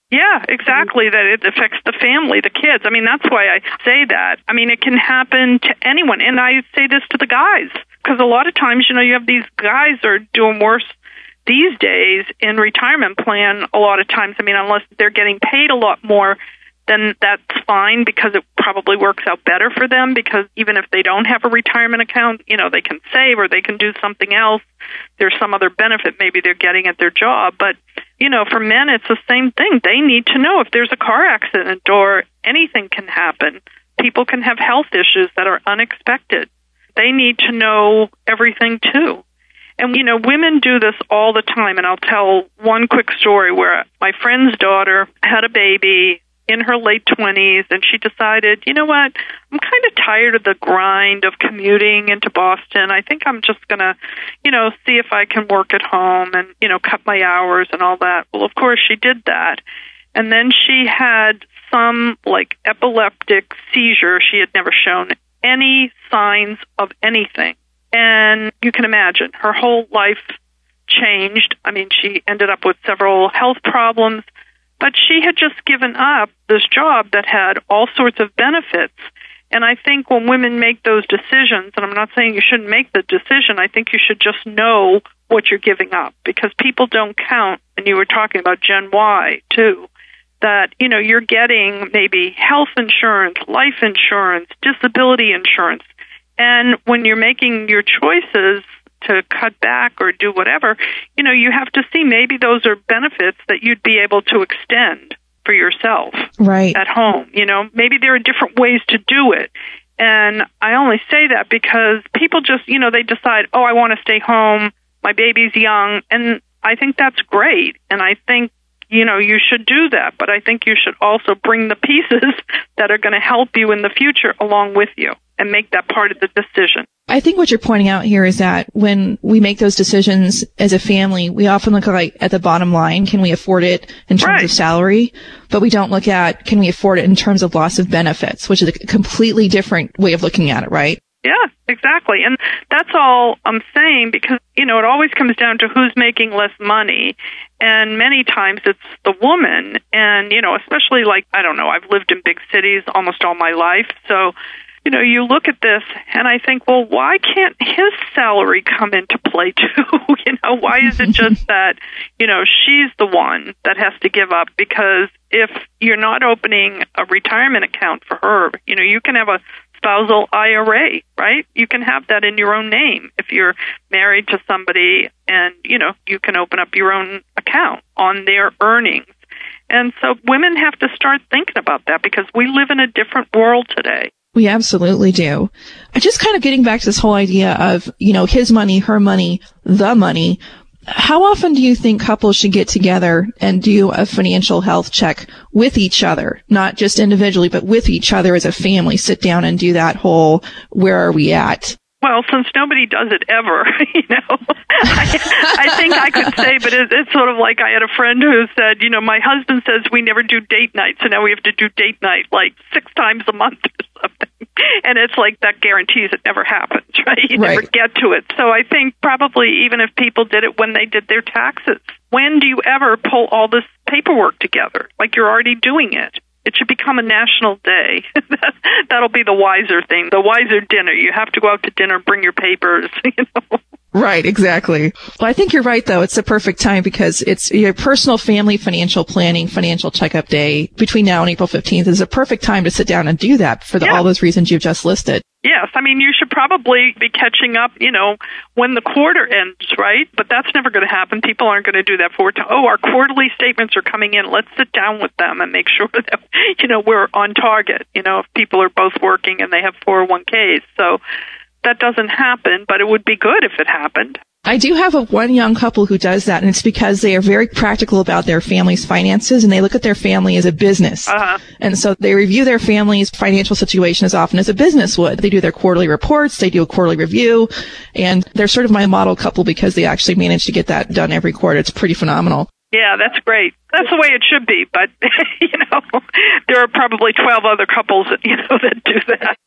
Yeah, exactly, that it affects the family, the kids. I mean, that's why I say that. I mean, it can happen to anyone. And I say this to the guys, because a lot of times, you know, you have these guys are doing worse these days in retirement plan a lot of times. I mean, unless they're getting paid a lot more, then that's fine, because it probably works out better for them, because even if they don't have a retirement account, you know, they can save or they can do something else. There's some other benefit maybe they're getting at their job. But, you know, for men, it's the same thing. They need to know if there's a car accident or anything can happen. People can have health issues that are unexpected. They need to know everything, too. And, you know, women do this all the time. And I'll tell one quick story where my friend's daughter had a baby in her late twenties, and she decided, you know what, I'm kind of tired of the grind of commuting into Boston. I think I'm just going to, you know, see if I can work at home and, you know, cut my hours and all that. Well, of course, she did that. And then she had some, like, epileptic seizure. She had never shown any signs of anything. And you can imagine, her whole life changed. I mean, she ended up with several health problems. But she had just given up this job that had all sorts of benefits. And I think when women make those decisions, and I'm not saying you shouldn't make the decision, I think you should just know what you're giving up, because people don't count. And you were talking about Gen Y, too, that, you know, you're getting maybe health insurance, life insurance, disability insurance. And when you're making your choices to cut back or do whatever, you know, you have to see maybe those are benefits that you'd be able to extend for yourself right at home. You know, maybe there are different ways to do it. And I only say that because people just, you know, they decide, oh, I want to stay home, my baby's young, and I think that's great. And I think, you know, you should do that. But I think you should also bring the pieces that are going to help you in the future along with you and make that part of the decision. I think what you're pointing out here is that when we make those decisions as a family, we often look like at the bottom line. Can we afford it in terms right. of salary? But we don't look at, can we afford it in terms of loss of benefits, which is a completely different way of looking at it, right? Yeah, exactly. And that's all I'm saying, because, you know, it always comes down to who's making less money. And many times it's the woman. And, you know, especially like, I don't know, I've lived in big cities almost all my life. So, you know, you look at this and I think, well, why can't his salary come into play too? You know, why is it just that, you know, she's the one that has to give up? Because if you're not opening a retirement account for her, you know, you can have a spousal I R A, right? You can have that in your own name if you're married to somebody, and, you know, you can open up your own account on their earnings. And so women have to start thinking about that, because we live in a different world today. We absolutely do. Just kind of getting back to this whole idea of, you know, his money, her money, the money. How often do you think couples should get together and do a financial health check with each other? Not just individually, but with each other as a family. Sit down and do that whole, where are we at? Well, since nobody does it ever, you know, I, I think I could say, but it, it's sort of like I had a friend who said, you know, my husband says we never do date night, so now we have to do date night like six times a month or something. And it's like that guarantees it never happens, right? You right. never get to it. So I think probably even if people did it when they did their taxes, when do you ever pull all this paperwork together? Like you're already doing it. It should become a national day. That'll be the wiser thing, the wiser dinner. You have to go out to dinner, bring your papers, you know. Right, exactly. Well, I think you're right, though. It's the perfect time because it's your personal family financial planning, financial checkup day between now and April fifteenth is a perfect time to sit down and do that for the, yeah. all those reasons you've just listed. Yes, I mean, you should probably be catching up, you know, when the quarter ends, right? But that's never going to happen. People aren't going to do that for it. Oh, our quarterly statements are coming in. Let's sit down with them and make sure that, you know, we're on target, you know, if people are both working and they have four oh one k's. So that doesn't happen, but it would be good if it happened. I do have a one young couple who does that, and it's because they are very practical about their family's finances, and they look at their family as a business. Uh-huh. And so they review their family's financial situation as often as a business would. They do their quarterly reports, they do a quarterly review, and they're sort of my model couple because they actually manage to get that done every quarter. It's pretty phenomenal. Yeah, that's great. That's the way it should be, but, you know, there are probably twelve other couples, that, you know, that do that.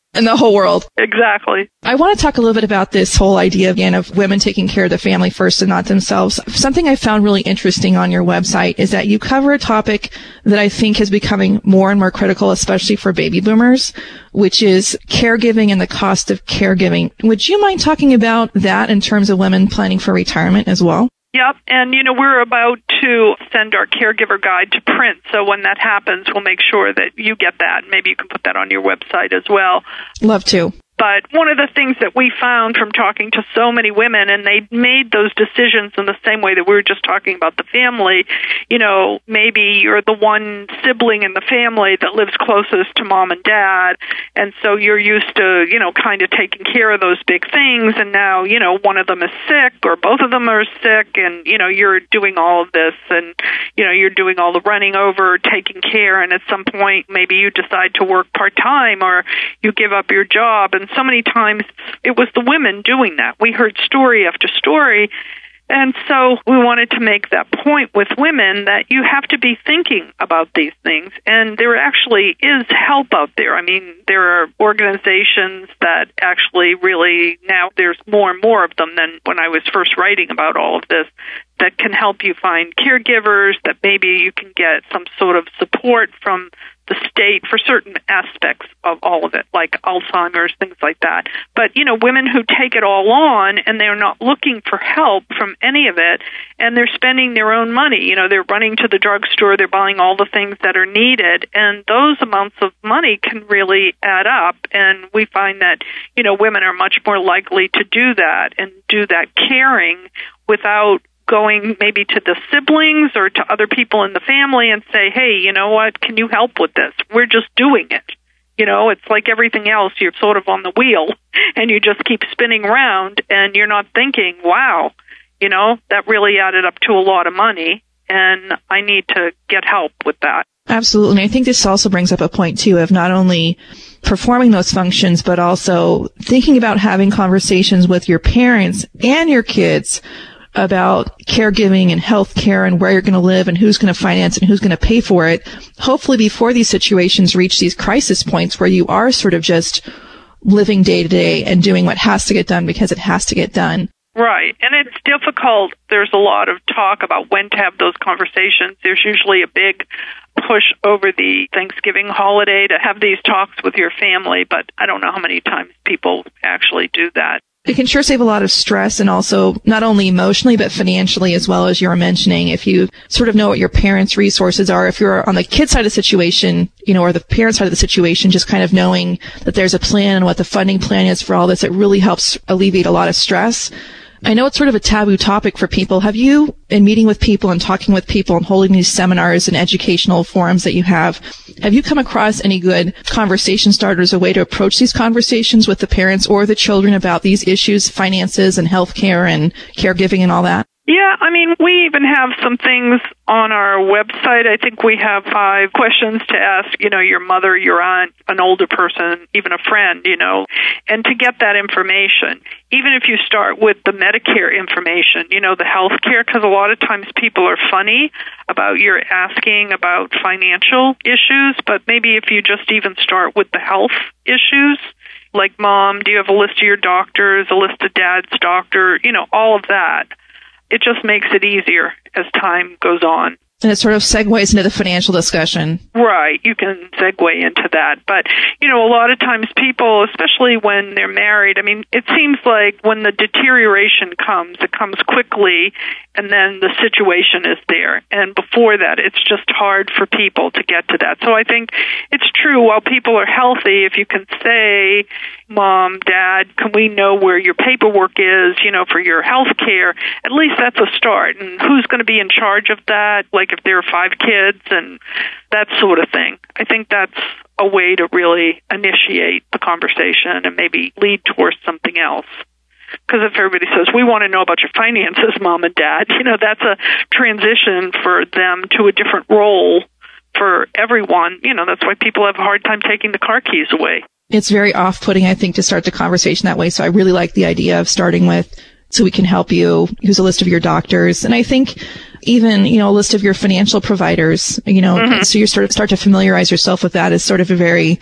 in the whole world. Exactly. I want to talk a little bit about this whole idea again of women taking care of the family first and not themselves. Something I found really interesting on your website is that you cover a topic that I think is becoming more and more critical, especially for baby boomers, which is caregiving and the cost of caregiving. Would you mind talking about that in terms of women planning for retirement as well? Yep, and you know, we're about to send our caregiver guide to print, so when that happens, we'll make sure that you get that. Maybe you can put that on your website as well. Love to. But one of the things that we found from talking to so many women, and they made those decisions in the same way that we were just talking about the family, you know, maybe you're the one sibling in the family that lives closest to mom and dad, and so you're used to, you know, kind of taking care of those big things, and now, you know, one of them is sick or both of them are sick, and, you know, you're doing all of this, and, you know, you're doing all the running over, taking care, and at some point maybe you decide to work part-time or you give up your job, and so many times it was the women doing that. We heard story after story, and so we wanted to make that point with women that you have to be thinking about these things, and there actually is help out there. I mean, there are organizations that actually really, now there's more and more of them than when I was first writing about all of this, that can help you find caregivers, that maybe you can get some sort of support from the state for certain aspects of all of it, like Alzheimer's, things like that. But, you know, women who take it all on and they're not looking for help from any of it, and they're spending their own money. You know, they're running to the drugstore, they're buying all the things that are needed, and those amounts of money can really add up. And we find that, you know, women are much more likely to do that and do that caring without going maybe to the siblings or to other people in the family and say, hey, you know what, can you help with this? We're just doing it. You know, it's like everything else. You're sort of on the wheel and you just keep spinning around and you're not thinking, wow, you know, that really added up to a lot of money and I need to get help with that. Absolutely. And I think this also brings up a point, too, of not only performing those functions, but also thinking about having conversations with your parents and your kids about caregiving and health care and where you're going to live and who's going to finance and who's going to pay for it, hopefully before these situations reach these crisis points where you are sort of just living day to day and doing what has to get done because it has to get done. Right. And it's difficult. There's a lot of talk about when to have those conversations. There's usually a big push over the Thanksgiving holiday to have these talks with your family, but I don't know how many times people actually do that. It can sure save a lot of stress and also not only emotionally, but financially as well, as you were mentioning. If you sort of know what your parents' resources are, if you're on the kid side of the situation, you know, or the parent side of the situation, just kind of knowing that there's a plan and what the funding plan is for all this, it really helps alleviate a lot of stress. I know it's sort of a taboo topic for people. Have you, in meeting with people and talking with people and holding these seminars and educational forums that you have, have you come across any good conversation starters, a way to approach these conversations with the parents or the children about these issues, finances and healthcare and caregiving and all that? Yeah, I mean, we even have some things on our website. I think we have five questions to ask, you know, your mother, your aunt, an older person, even a friend, you know, and to get that information. Even if you start with the Medicare information, you know, the health care, because a lot of times people are funny about you're asking about financial issues, but maybe if you just even start with the health issues, like, Mom, do you have a list of your doctors, a list of Dad's doctor, you know, all of that. It just makes it easier as time goes on. And it sort of segues into the financial discussion. Right. You can segue into that. But, you know, a lot of times people, especially when they're married, I mean, it seems like when the deterioration comes, it comes quickly, and then the situation is there. And before that, it's just hard for people to get to that. So I think it's true, while people are healthy, if you can say, Mom, Dad, can we know where your paperwork is, you know, for your health care? At least that's a start. And who's going to be in charge of that? Like if there are five kids and that sort of thing. I think that's a way to really initiate the conversation and maybe lead towards something else. Because if everybody says, we want to know about your finances, Mom and Dad, you know, that's a transition for them to a different role for everyone. You know, that's why people have a hard time taking the car keys away. It's very off-putting, I think, to start the conversation that way. So I really like the idea of starting with, so we can help you, here's a list of your doctors. And I think even, you know, a list of your financial providers, you know, mm-hmm. so you sort of start to familiarize yourself with that is sort of a very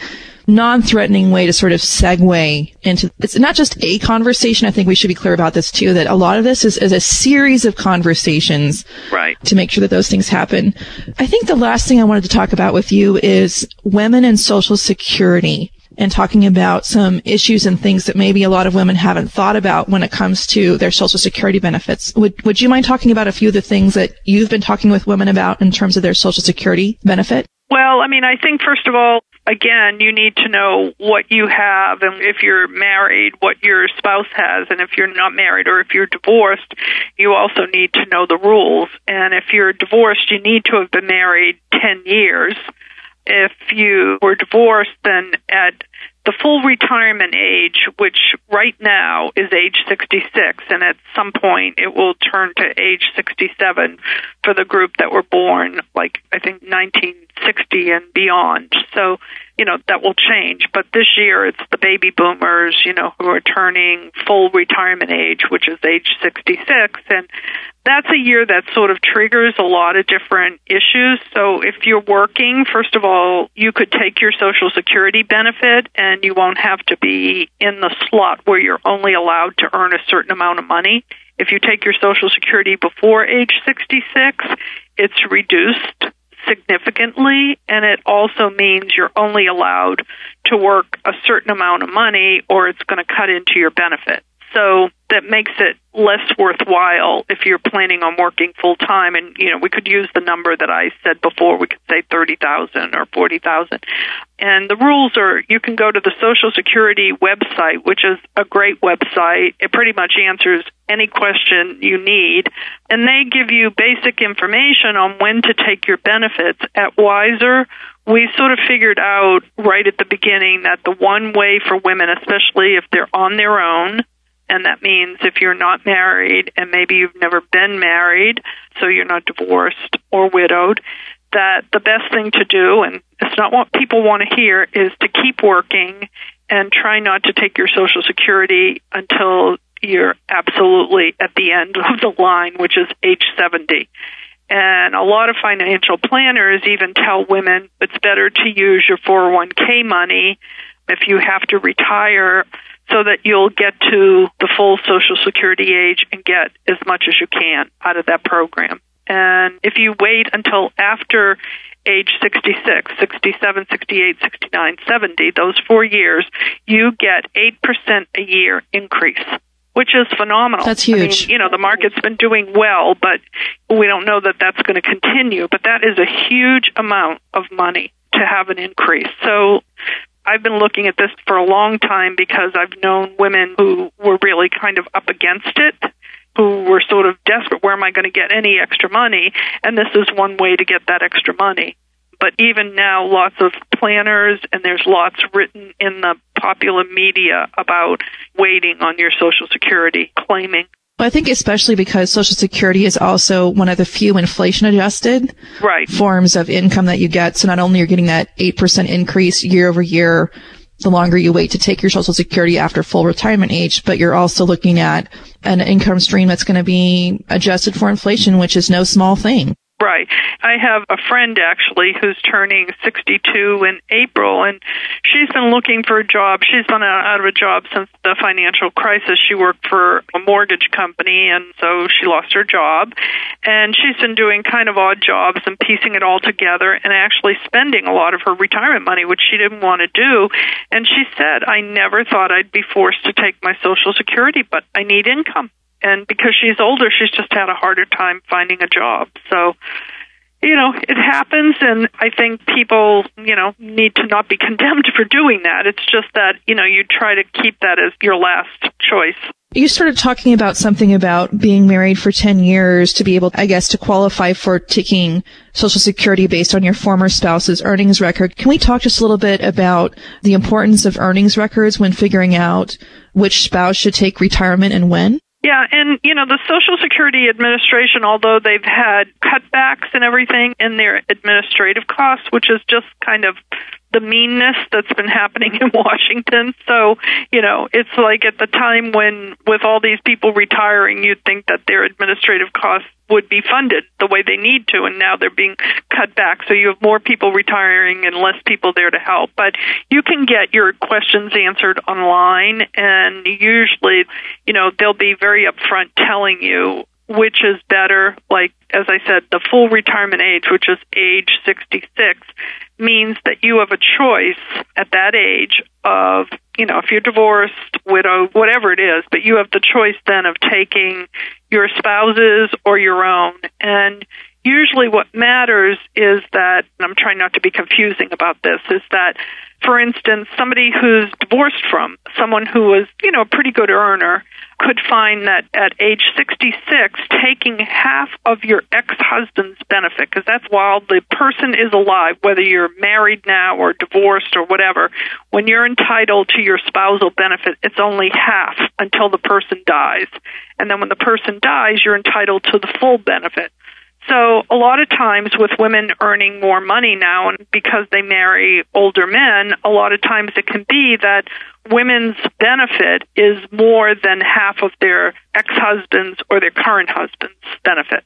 non-threatening way to sort of segue into, it's not just a conversation. I think we should be clear about this too, that a lot of this is, is a series of conversations. Right. To make sure that those things happen. I think the last thing I wanted to talk about with you is women and Social Security, and talking about some issues and things that maybe a lot of women haven't thought about when it comes to their Social Security benefits. Would Would you mind talking about a few of the things that you've been talking with women about in terms of their Social Security benefit? Well, I mean, I think, first of all, again, you need to know what you have, and if you're married, what your spouse has, and if you're not married or if you're divorced, you also need to know the rules. And if you're divorced, you need to have been married ten years. If you were divorced, then at the full retirement age, which right now is age sixty-six, and at some point it will turn to age sixty-seven for the group that were born, like, I think, nineteen sixty and beyond. So, you know, that will change. But this year it's the baby boomers, you know, who are turning full retirement age, which is age sixty-six. And that's a year that sort of triggers a lot of different issues. So if you're working, first of all, you could take your Social Security benefit and you won't have to be in the slot where you're only allowed to earn a certain amount of money. If you take your Social Security before age sixty-six, it's reduced significantly, and it also means you're only allowed to work a certain amount of money or it's going to cut into your benefit. So that makes it less worthwhile if you're planning on working full time. And, you know, we could use the number that I said before. We could say thirty thousand or forty thousand. And the rules are, you can go to the Social Security website, which is a great website. It pretty much answers any question you need. And they give you basic information on when to take your benefits. At Wiser, we sort of figured out right at the beginning that the one way for women, especially if they're on their own, and that means if you're not married and maybe you've never been married, so you're not divorced or widowed, that the best thing to do, and it's not what people want to hear, is to keep working and try not to take your Social Security until you're absolutely at the end of the line, which is age seventy. And a lot of financial planners even tell women it's better to use your four oh one k money if you have to retire, so that you'll get to the full Social Security age and get as much as you can out of that program. And if you wait until after age sixty-six, sixty-seven, sixty-eight, sixty-nine, seventy, those four years, you get eight percent a year increase, which is phenomenal. That's huge. I mean, you know, the market's been doing well, but we don't know that that's going to continue. But that is a huge amount of money to have an increase. So I've been looking at this for a long time because I've known women who were really kind of up against it, who were sort of desperate, where am I going to get any extra money? And this is one way to get that extra money. But even now, lots of planners, and there's lots written in the popular media about waiting on your Social Security, claiming. I think especially because Social Security is also one of the few inflation-adjusted right. forms of income that you get. So not only you're getting that eight percent increase year over year, the longer you wait to take your Social Security after full retirement age, but you're also looking at an income stream that's going to be adjusted for inflation, which is no small thing. Right. I have a friend, actually, who's turning sixty-two in April, and she's been looking for a job. She's been out of a job since the financial crisis. She worked for a mortgage company, and so she lost her job. And she's been doing kind of odd jobs and piecing it all together and actually spending a lot of her retirement money, which she didn't want to do. And she said, I never thought I'd be forced to take my Social Security, but I need income. And because she's older, she's just had a harder time finding a job. So, you know, it happens, and I think people, you know, need to not be condemned for doing that. It's just that, you know, you try to keep that as your last choice. You started talking about something about being married for ten years to be able, I guess, to qualify for taking Social Security based on your former spouse's earnings record. Can we talk just a little bit about the importance of earnings records when figuring out which spouse should take retirement and when? Yeah, and, you know, the Social Security Administration, although they've had cutbacks and everything in their administrative costs, which is just kind of the meanness that's been happening in Washington. So, you know, it's like at the time when, with all these people retiring, you'd think that their administrative costs would be funded the way they need to, and now they're being cut back. So you have more people retiring and less people there to help. But you can get your questions answered online, and usually, you know, they'll be very upfront telling you which is better. Like, as I said, the full retirement age, which is age sixty-six, means that you have a choice at that age of, you know, if you're divorced, widow, whatever it is, but you have the choice then of taking your spouse's or your own. And usually what matters is that, and I'm trying not to be confusing about this, is that, for instance, somebody who's divorced from someone who was, you know, a pretty good earner could find that at age sixty-six, taking half of your ex-husband's benefit, because that's while the person is alive, whether you're married now or divorced or whatever, when you're entitled to your spousal benefit, it's only half until the person dies. And then when the person dies, you're entitled to the full benefit. So a lot of times with women earning more money now, and because they marry older men, a lot of times it can be that women's benefit is more than half of their ex-husband's or their current husband's benefit.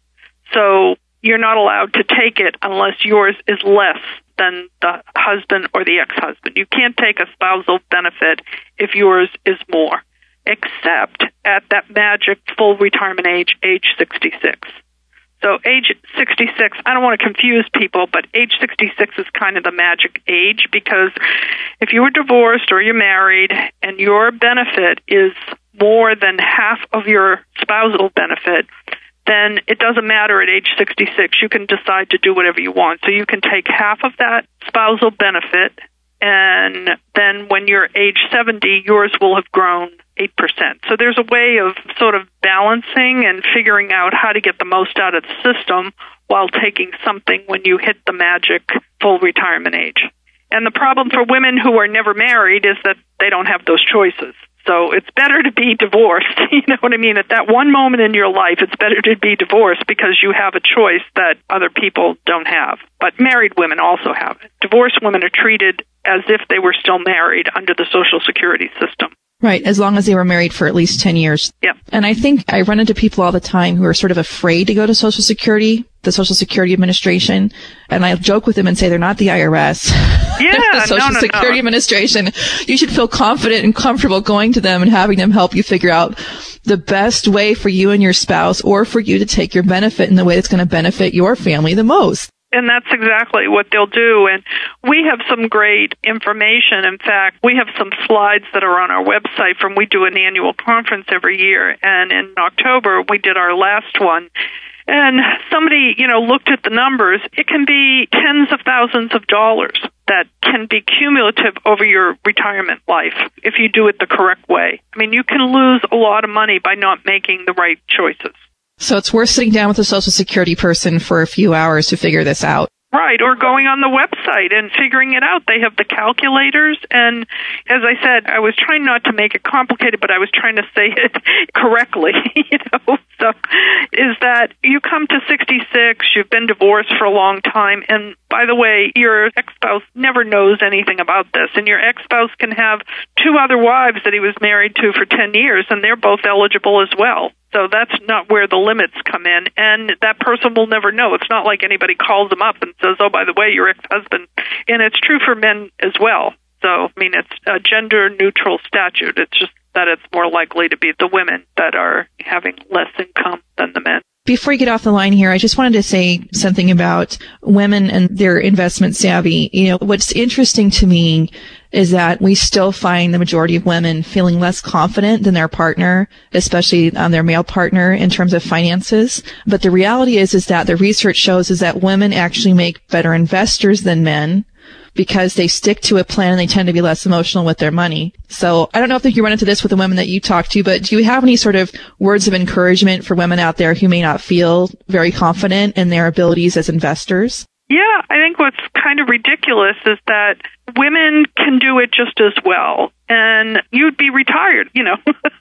So you're not allowed to take it unless yours is less than the husband or the ex-husband. You can't take a spousal benefit if yours is more, except at that magic full retirement age, age sixty-six. So age sixty-six, I don't want to confuse people, but age sixty-six is kind of the magic age, because if you were divorced or you're married and your benefit is more than half of your spousal benefit, then it doesn't matter at age sixty-six. You can decide to do whatever you want. So you can take half of that spousal benefit, and then when you're age seventy, yours will have grown eight percent. So there's a way of sort of balancing and figuring out how to get the most out of the system while taking something when you hit the magic full retirement age. And the problem for women who are never married is that they don't have those choices. So it's better to be divorced, you know what I mean? At that one moment in your life, it's better to be divorced because you have a choice that other people don't have. But married women also have it. Divorced women are treated as if they were still married under the Social Security system. Right, as long as they were married for at least ten years. Yep. And I think I run into people all the time who are sort of afraid to go to Social Security, the Social Security Administration, and I joke with them and say they're not the I R S. Yeah, the Social no, no, Security no. Administration. You should feel confident and comfortable going to them and having them help you figure out the best way for you and your spouse, or for you to take your benefit in the way that's going to benefit your family the most. And that's exactly what they'll do. And we have some great information. In fact, we have some slides that are on our website from, we do an annual conference every year. And in October, we did our last one. And somebody, you know, looked at the numbers. It can be tens of thousands of dollars that can be cumulative over your retirement life if you do it the correct way. I mean, you can lose a lot of money by not making the right choices. So it's worth sitting down with a Social Security person for a few hours to figure this out. Right, or going on the website and figuring it out. They have the calculators, and as I said, I was trying not to make it complicated, but I was trying to say it correctly, you know. So is that you come to sixty-six, you've been divorced for a long time, and by the way, your ex-spouse never knows anything about this, and your ex-spouse can have two other wives that he was married to for ten years, and they're both eligible as well. So that's not where the limits come in, and that person will never know. It's not like anybody calls them up and says, oh, by the way, your ex-husband. And it's true for men as well. So, I mean, it's a gender-neutral statute. It's just that it's more likely to be the women that are having less income than the men. Before you get off the line here, I just wanted to say something about women and their investment savvy. You know, what's interesting to me is that we still find the majority of women feeling less confident than their partner, especially on their male partner in terms of finances. But the reality is, is that the research shows is that women actually make better investors than men, because they stick to a plan and they tend to be less emotional with their money. So I don't know if you run into this with the women that you talk to, but do you have any sort of words of encouragement for women out there who may not feel very confident in their abilities as investors? Yeah, I think what's kind of ridiculous is that women can do it just as well, and you'd be retired, you know.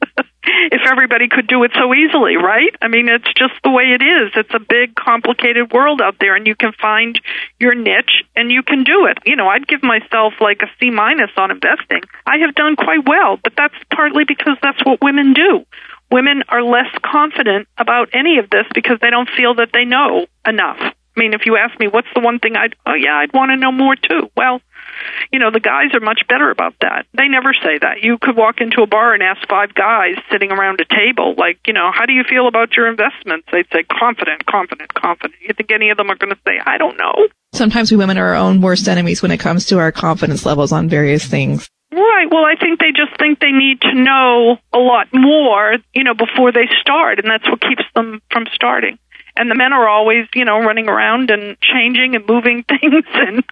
if everybody could do it so easily, right? I mean, it's just the way it is. It's a big, complicated world out there, and you can find your niche, and you can do it. You know, I'd give myself like a C minus on investing. I have done quite well, but that's partly because that's what women do. Women are less confident about any of this because they don't feel that they know enough. I mean, if you ask me, what's the one thing I'd, oh yeah, I'd want to know more too. Well, you know, the guys are much better about that. They never say that. You could walk into a bar and ask five guys sitting around a table, like, you know, how do you feel about your investments? They'd say confident, confident, confident. You think any of them are going to say, I don't know? Sometimes we women are our own worst enemies when it comes to our confidence levels on various things. Right. Well, I think they just think they need to know a lot more, you know, before they start, and that's what keeps them from starting. And the men are always, you know, running around and changing and moving things, and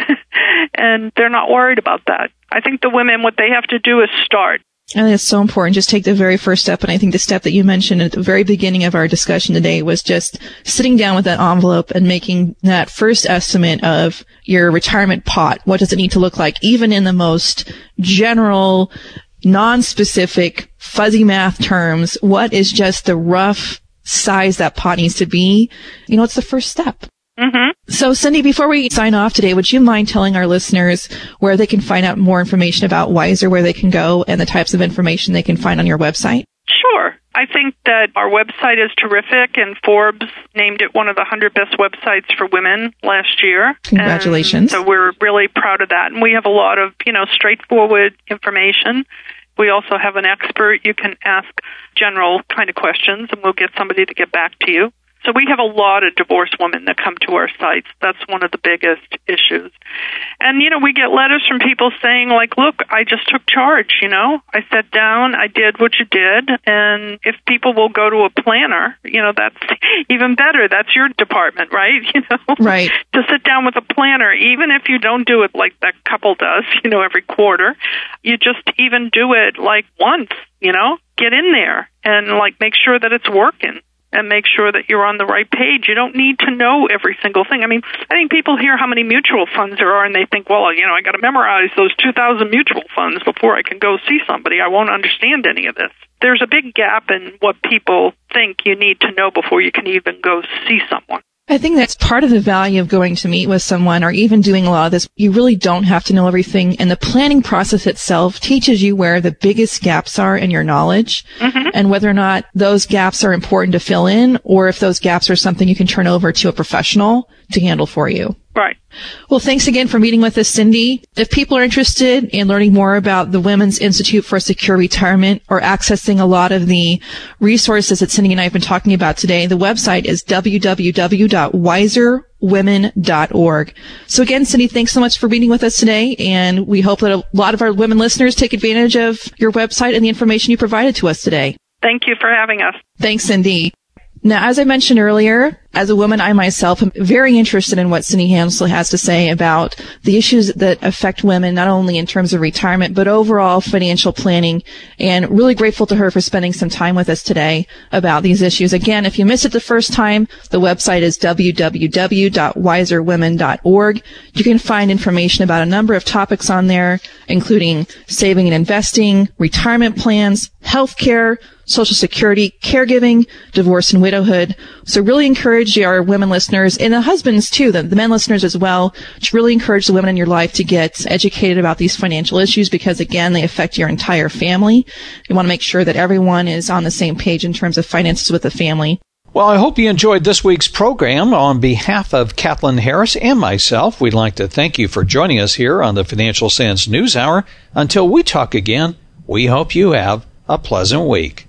and they're not worried about that. I think the women, what they have to do is start. I think it's so important. Just take the very first step. And I think the step that you mentioned at the very beginning of our discussion today was just sitting down with that envelope and making that first estimate of your retirement pot. What does it need to look like? Even in the most general, non-specific, fuzzy math terms, what is just the rough size that pot needs to be? You know, it's the first step. Mm-hmm. So, Cindy, before we sign off today, would you mind telling our listeners where they can find out more information about Wiser, where they can go, and the types of information they can find on your website? Sure. I think that our website is terrific, and Forbes named it one of the one hundred best websites for women last year. Congratulations. And so we're really proud of that. And we have a lot of, you know, straightforward information. We also have an expert. You can ask general kind of questions, and we'll get somebody to get back to you. So we have a lot of divorced women that come to our sites. That's one of the biggest issues. And, you know, we get letters from people saying, like, look, I just took charge, you know. I sat down, I did what you did, and if people will go to a planner, you know, that's even better. That's your department, right? You know, right. To sit down with a planner, even if you don't do it like that couple does, you know, every quarter, you just even do it like once, you know, get in there and, like, make sure that it's working. And make sure that you're on the right page. You don't need to know every single thing. I mean, I think people hear how many mutual funds there are, and they think, well, you know, I got to memorize those two thousand mutual funds before I can go see somebody. I won't understand any of this. There's a big gap in what people think you need to know before you can even go see someone. I think that's part of the value of going to meet with someone or even doing a lot of this. You really don't have to know everything. And the planning process itself teaches you where the biggest gaps are in your knowledge mm-hmm. and whether or not those gaps are important to fill in or if those gaps are something you can turn over to a professional to handle for you. Right. Well, thanks again for meeting with us, Cindy. If people are interested in learning more about the Women's Institute for Secure Retirement or accessing a lot of the resources that Cindy and I have been talking about today, the website is w w w dot wiser women dot org. So again, Cindy, thanks so much for meeting with us today, and we hope that a lot of our women listeners take advantage of your website and the information you provided to us today. Thank you for having us. Thanks, Cindy. Now, as I mentioned earlier, as a woman, I myself am very interested in what Cindy Hansel has to say about the issues that affect women, not only in terms of retirement, but overall financial planning, and really grateful to her for spending some time with us today about these issues. Again, if you missed it the first time, the website is w w w dot wiser women dot org. You can find information about a number of topics on there, including saving and investing, retirement plans, healthcare, Social Security, caregiving, divorce and widowhood. So really encourage our women listeners and the husbands too, the, the men listeners as well, to really encourage the women in your life to get educated about these financial issues because, again, they affect your entire family. You want to make sure that everyone is on the same page in terms of finances with the family. Well, I hope you enjoyed this week's program. On behalf of Kathleen Harris and myself, we'd like to thank you for joining us here on the Financial Sense News Hour. Until we talk again, we hope you have a pleasant week.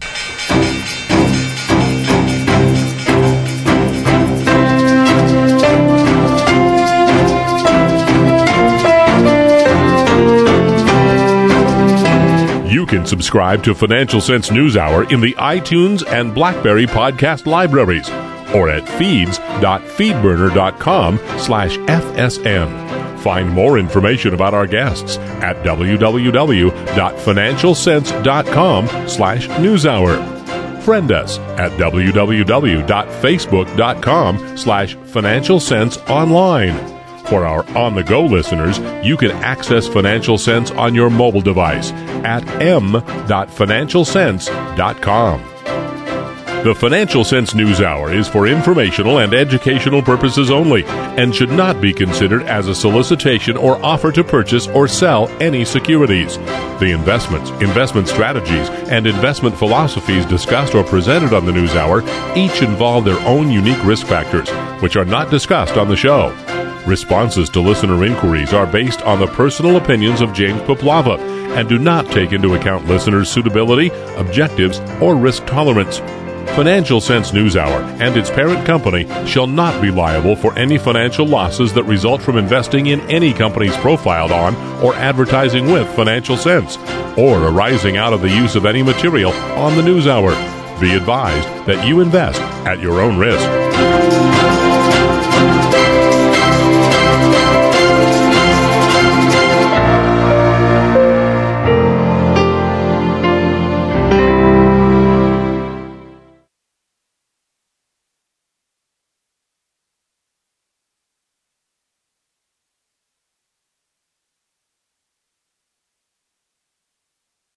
You can subscribe to Financial Sense News Hour in the iTunes and BlackBerry podcast libraries or at feeds dot feedburner dot com slash F S N. Find more information about our guests at w w w dot financial sense dot com slash newshour. Friend us at w w w dot facebook dot com slash financial sense online. For our on-the-go listeners, you can access Financial Sense on your mobile device at m dot financial sense dot com. The Financial Sense News Hour is for informational and educational purposes only and should not be considered as a solicitation or offer to purchase or sell any securities. The investments, investment strategies, and investment philosophies discussed or presented on the News Hour each involve their own unique risk factors, which are not discussed on the show. Responses to listener inquiries are based on the personal opinions of James Poplava and do not take into account listeners' suitability, objectives, or risk tolerance. Financial Sense News Hour and its parent company shall not be liable for any financial losses that result from investing in any companies profiled on or advertising with Financial Sense, or arising out of the use of any material on the News Hour. Be advised that you invest at your own risk.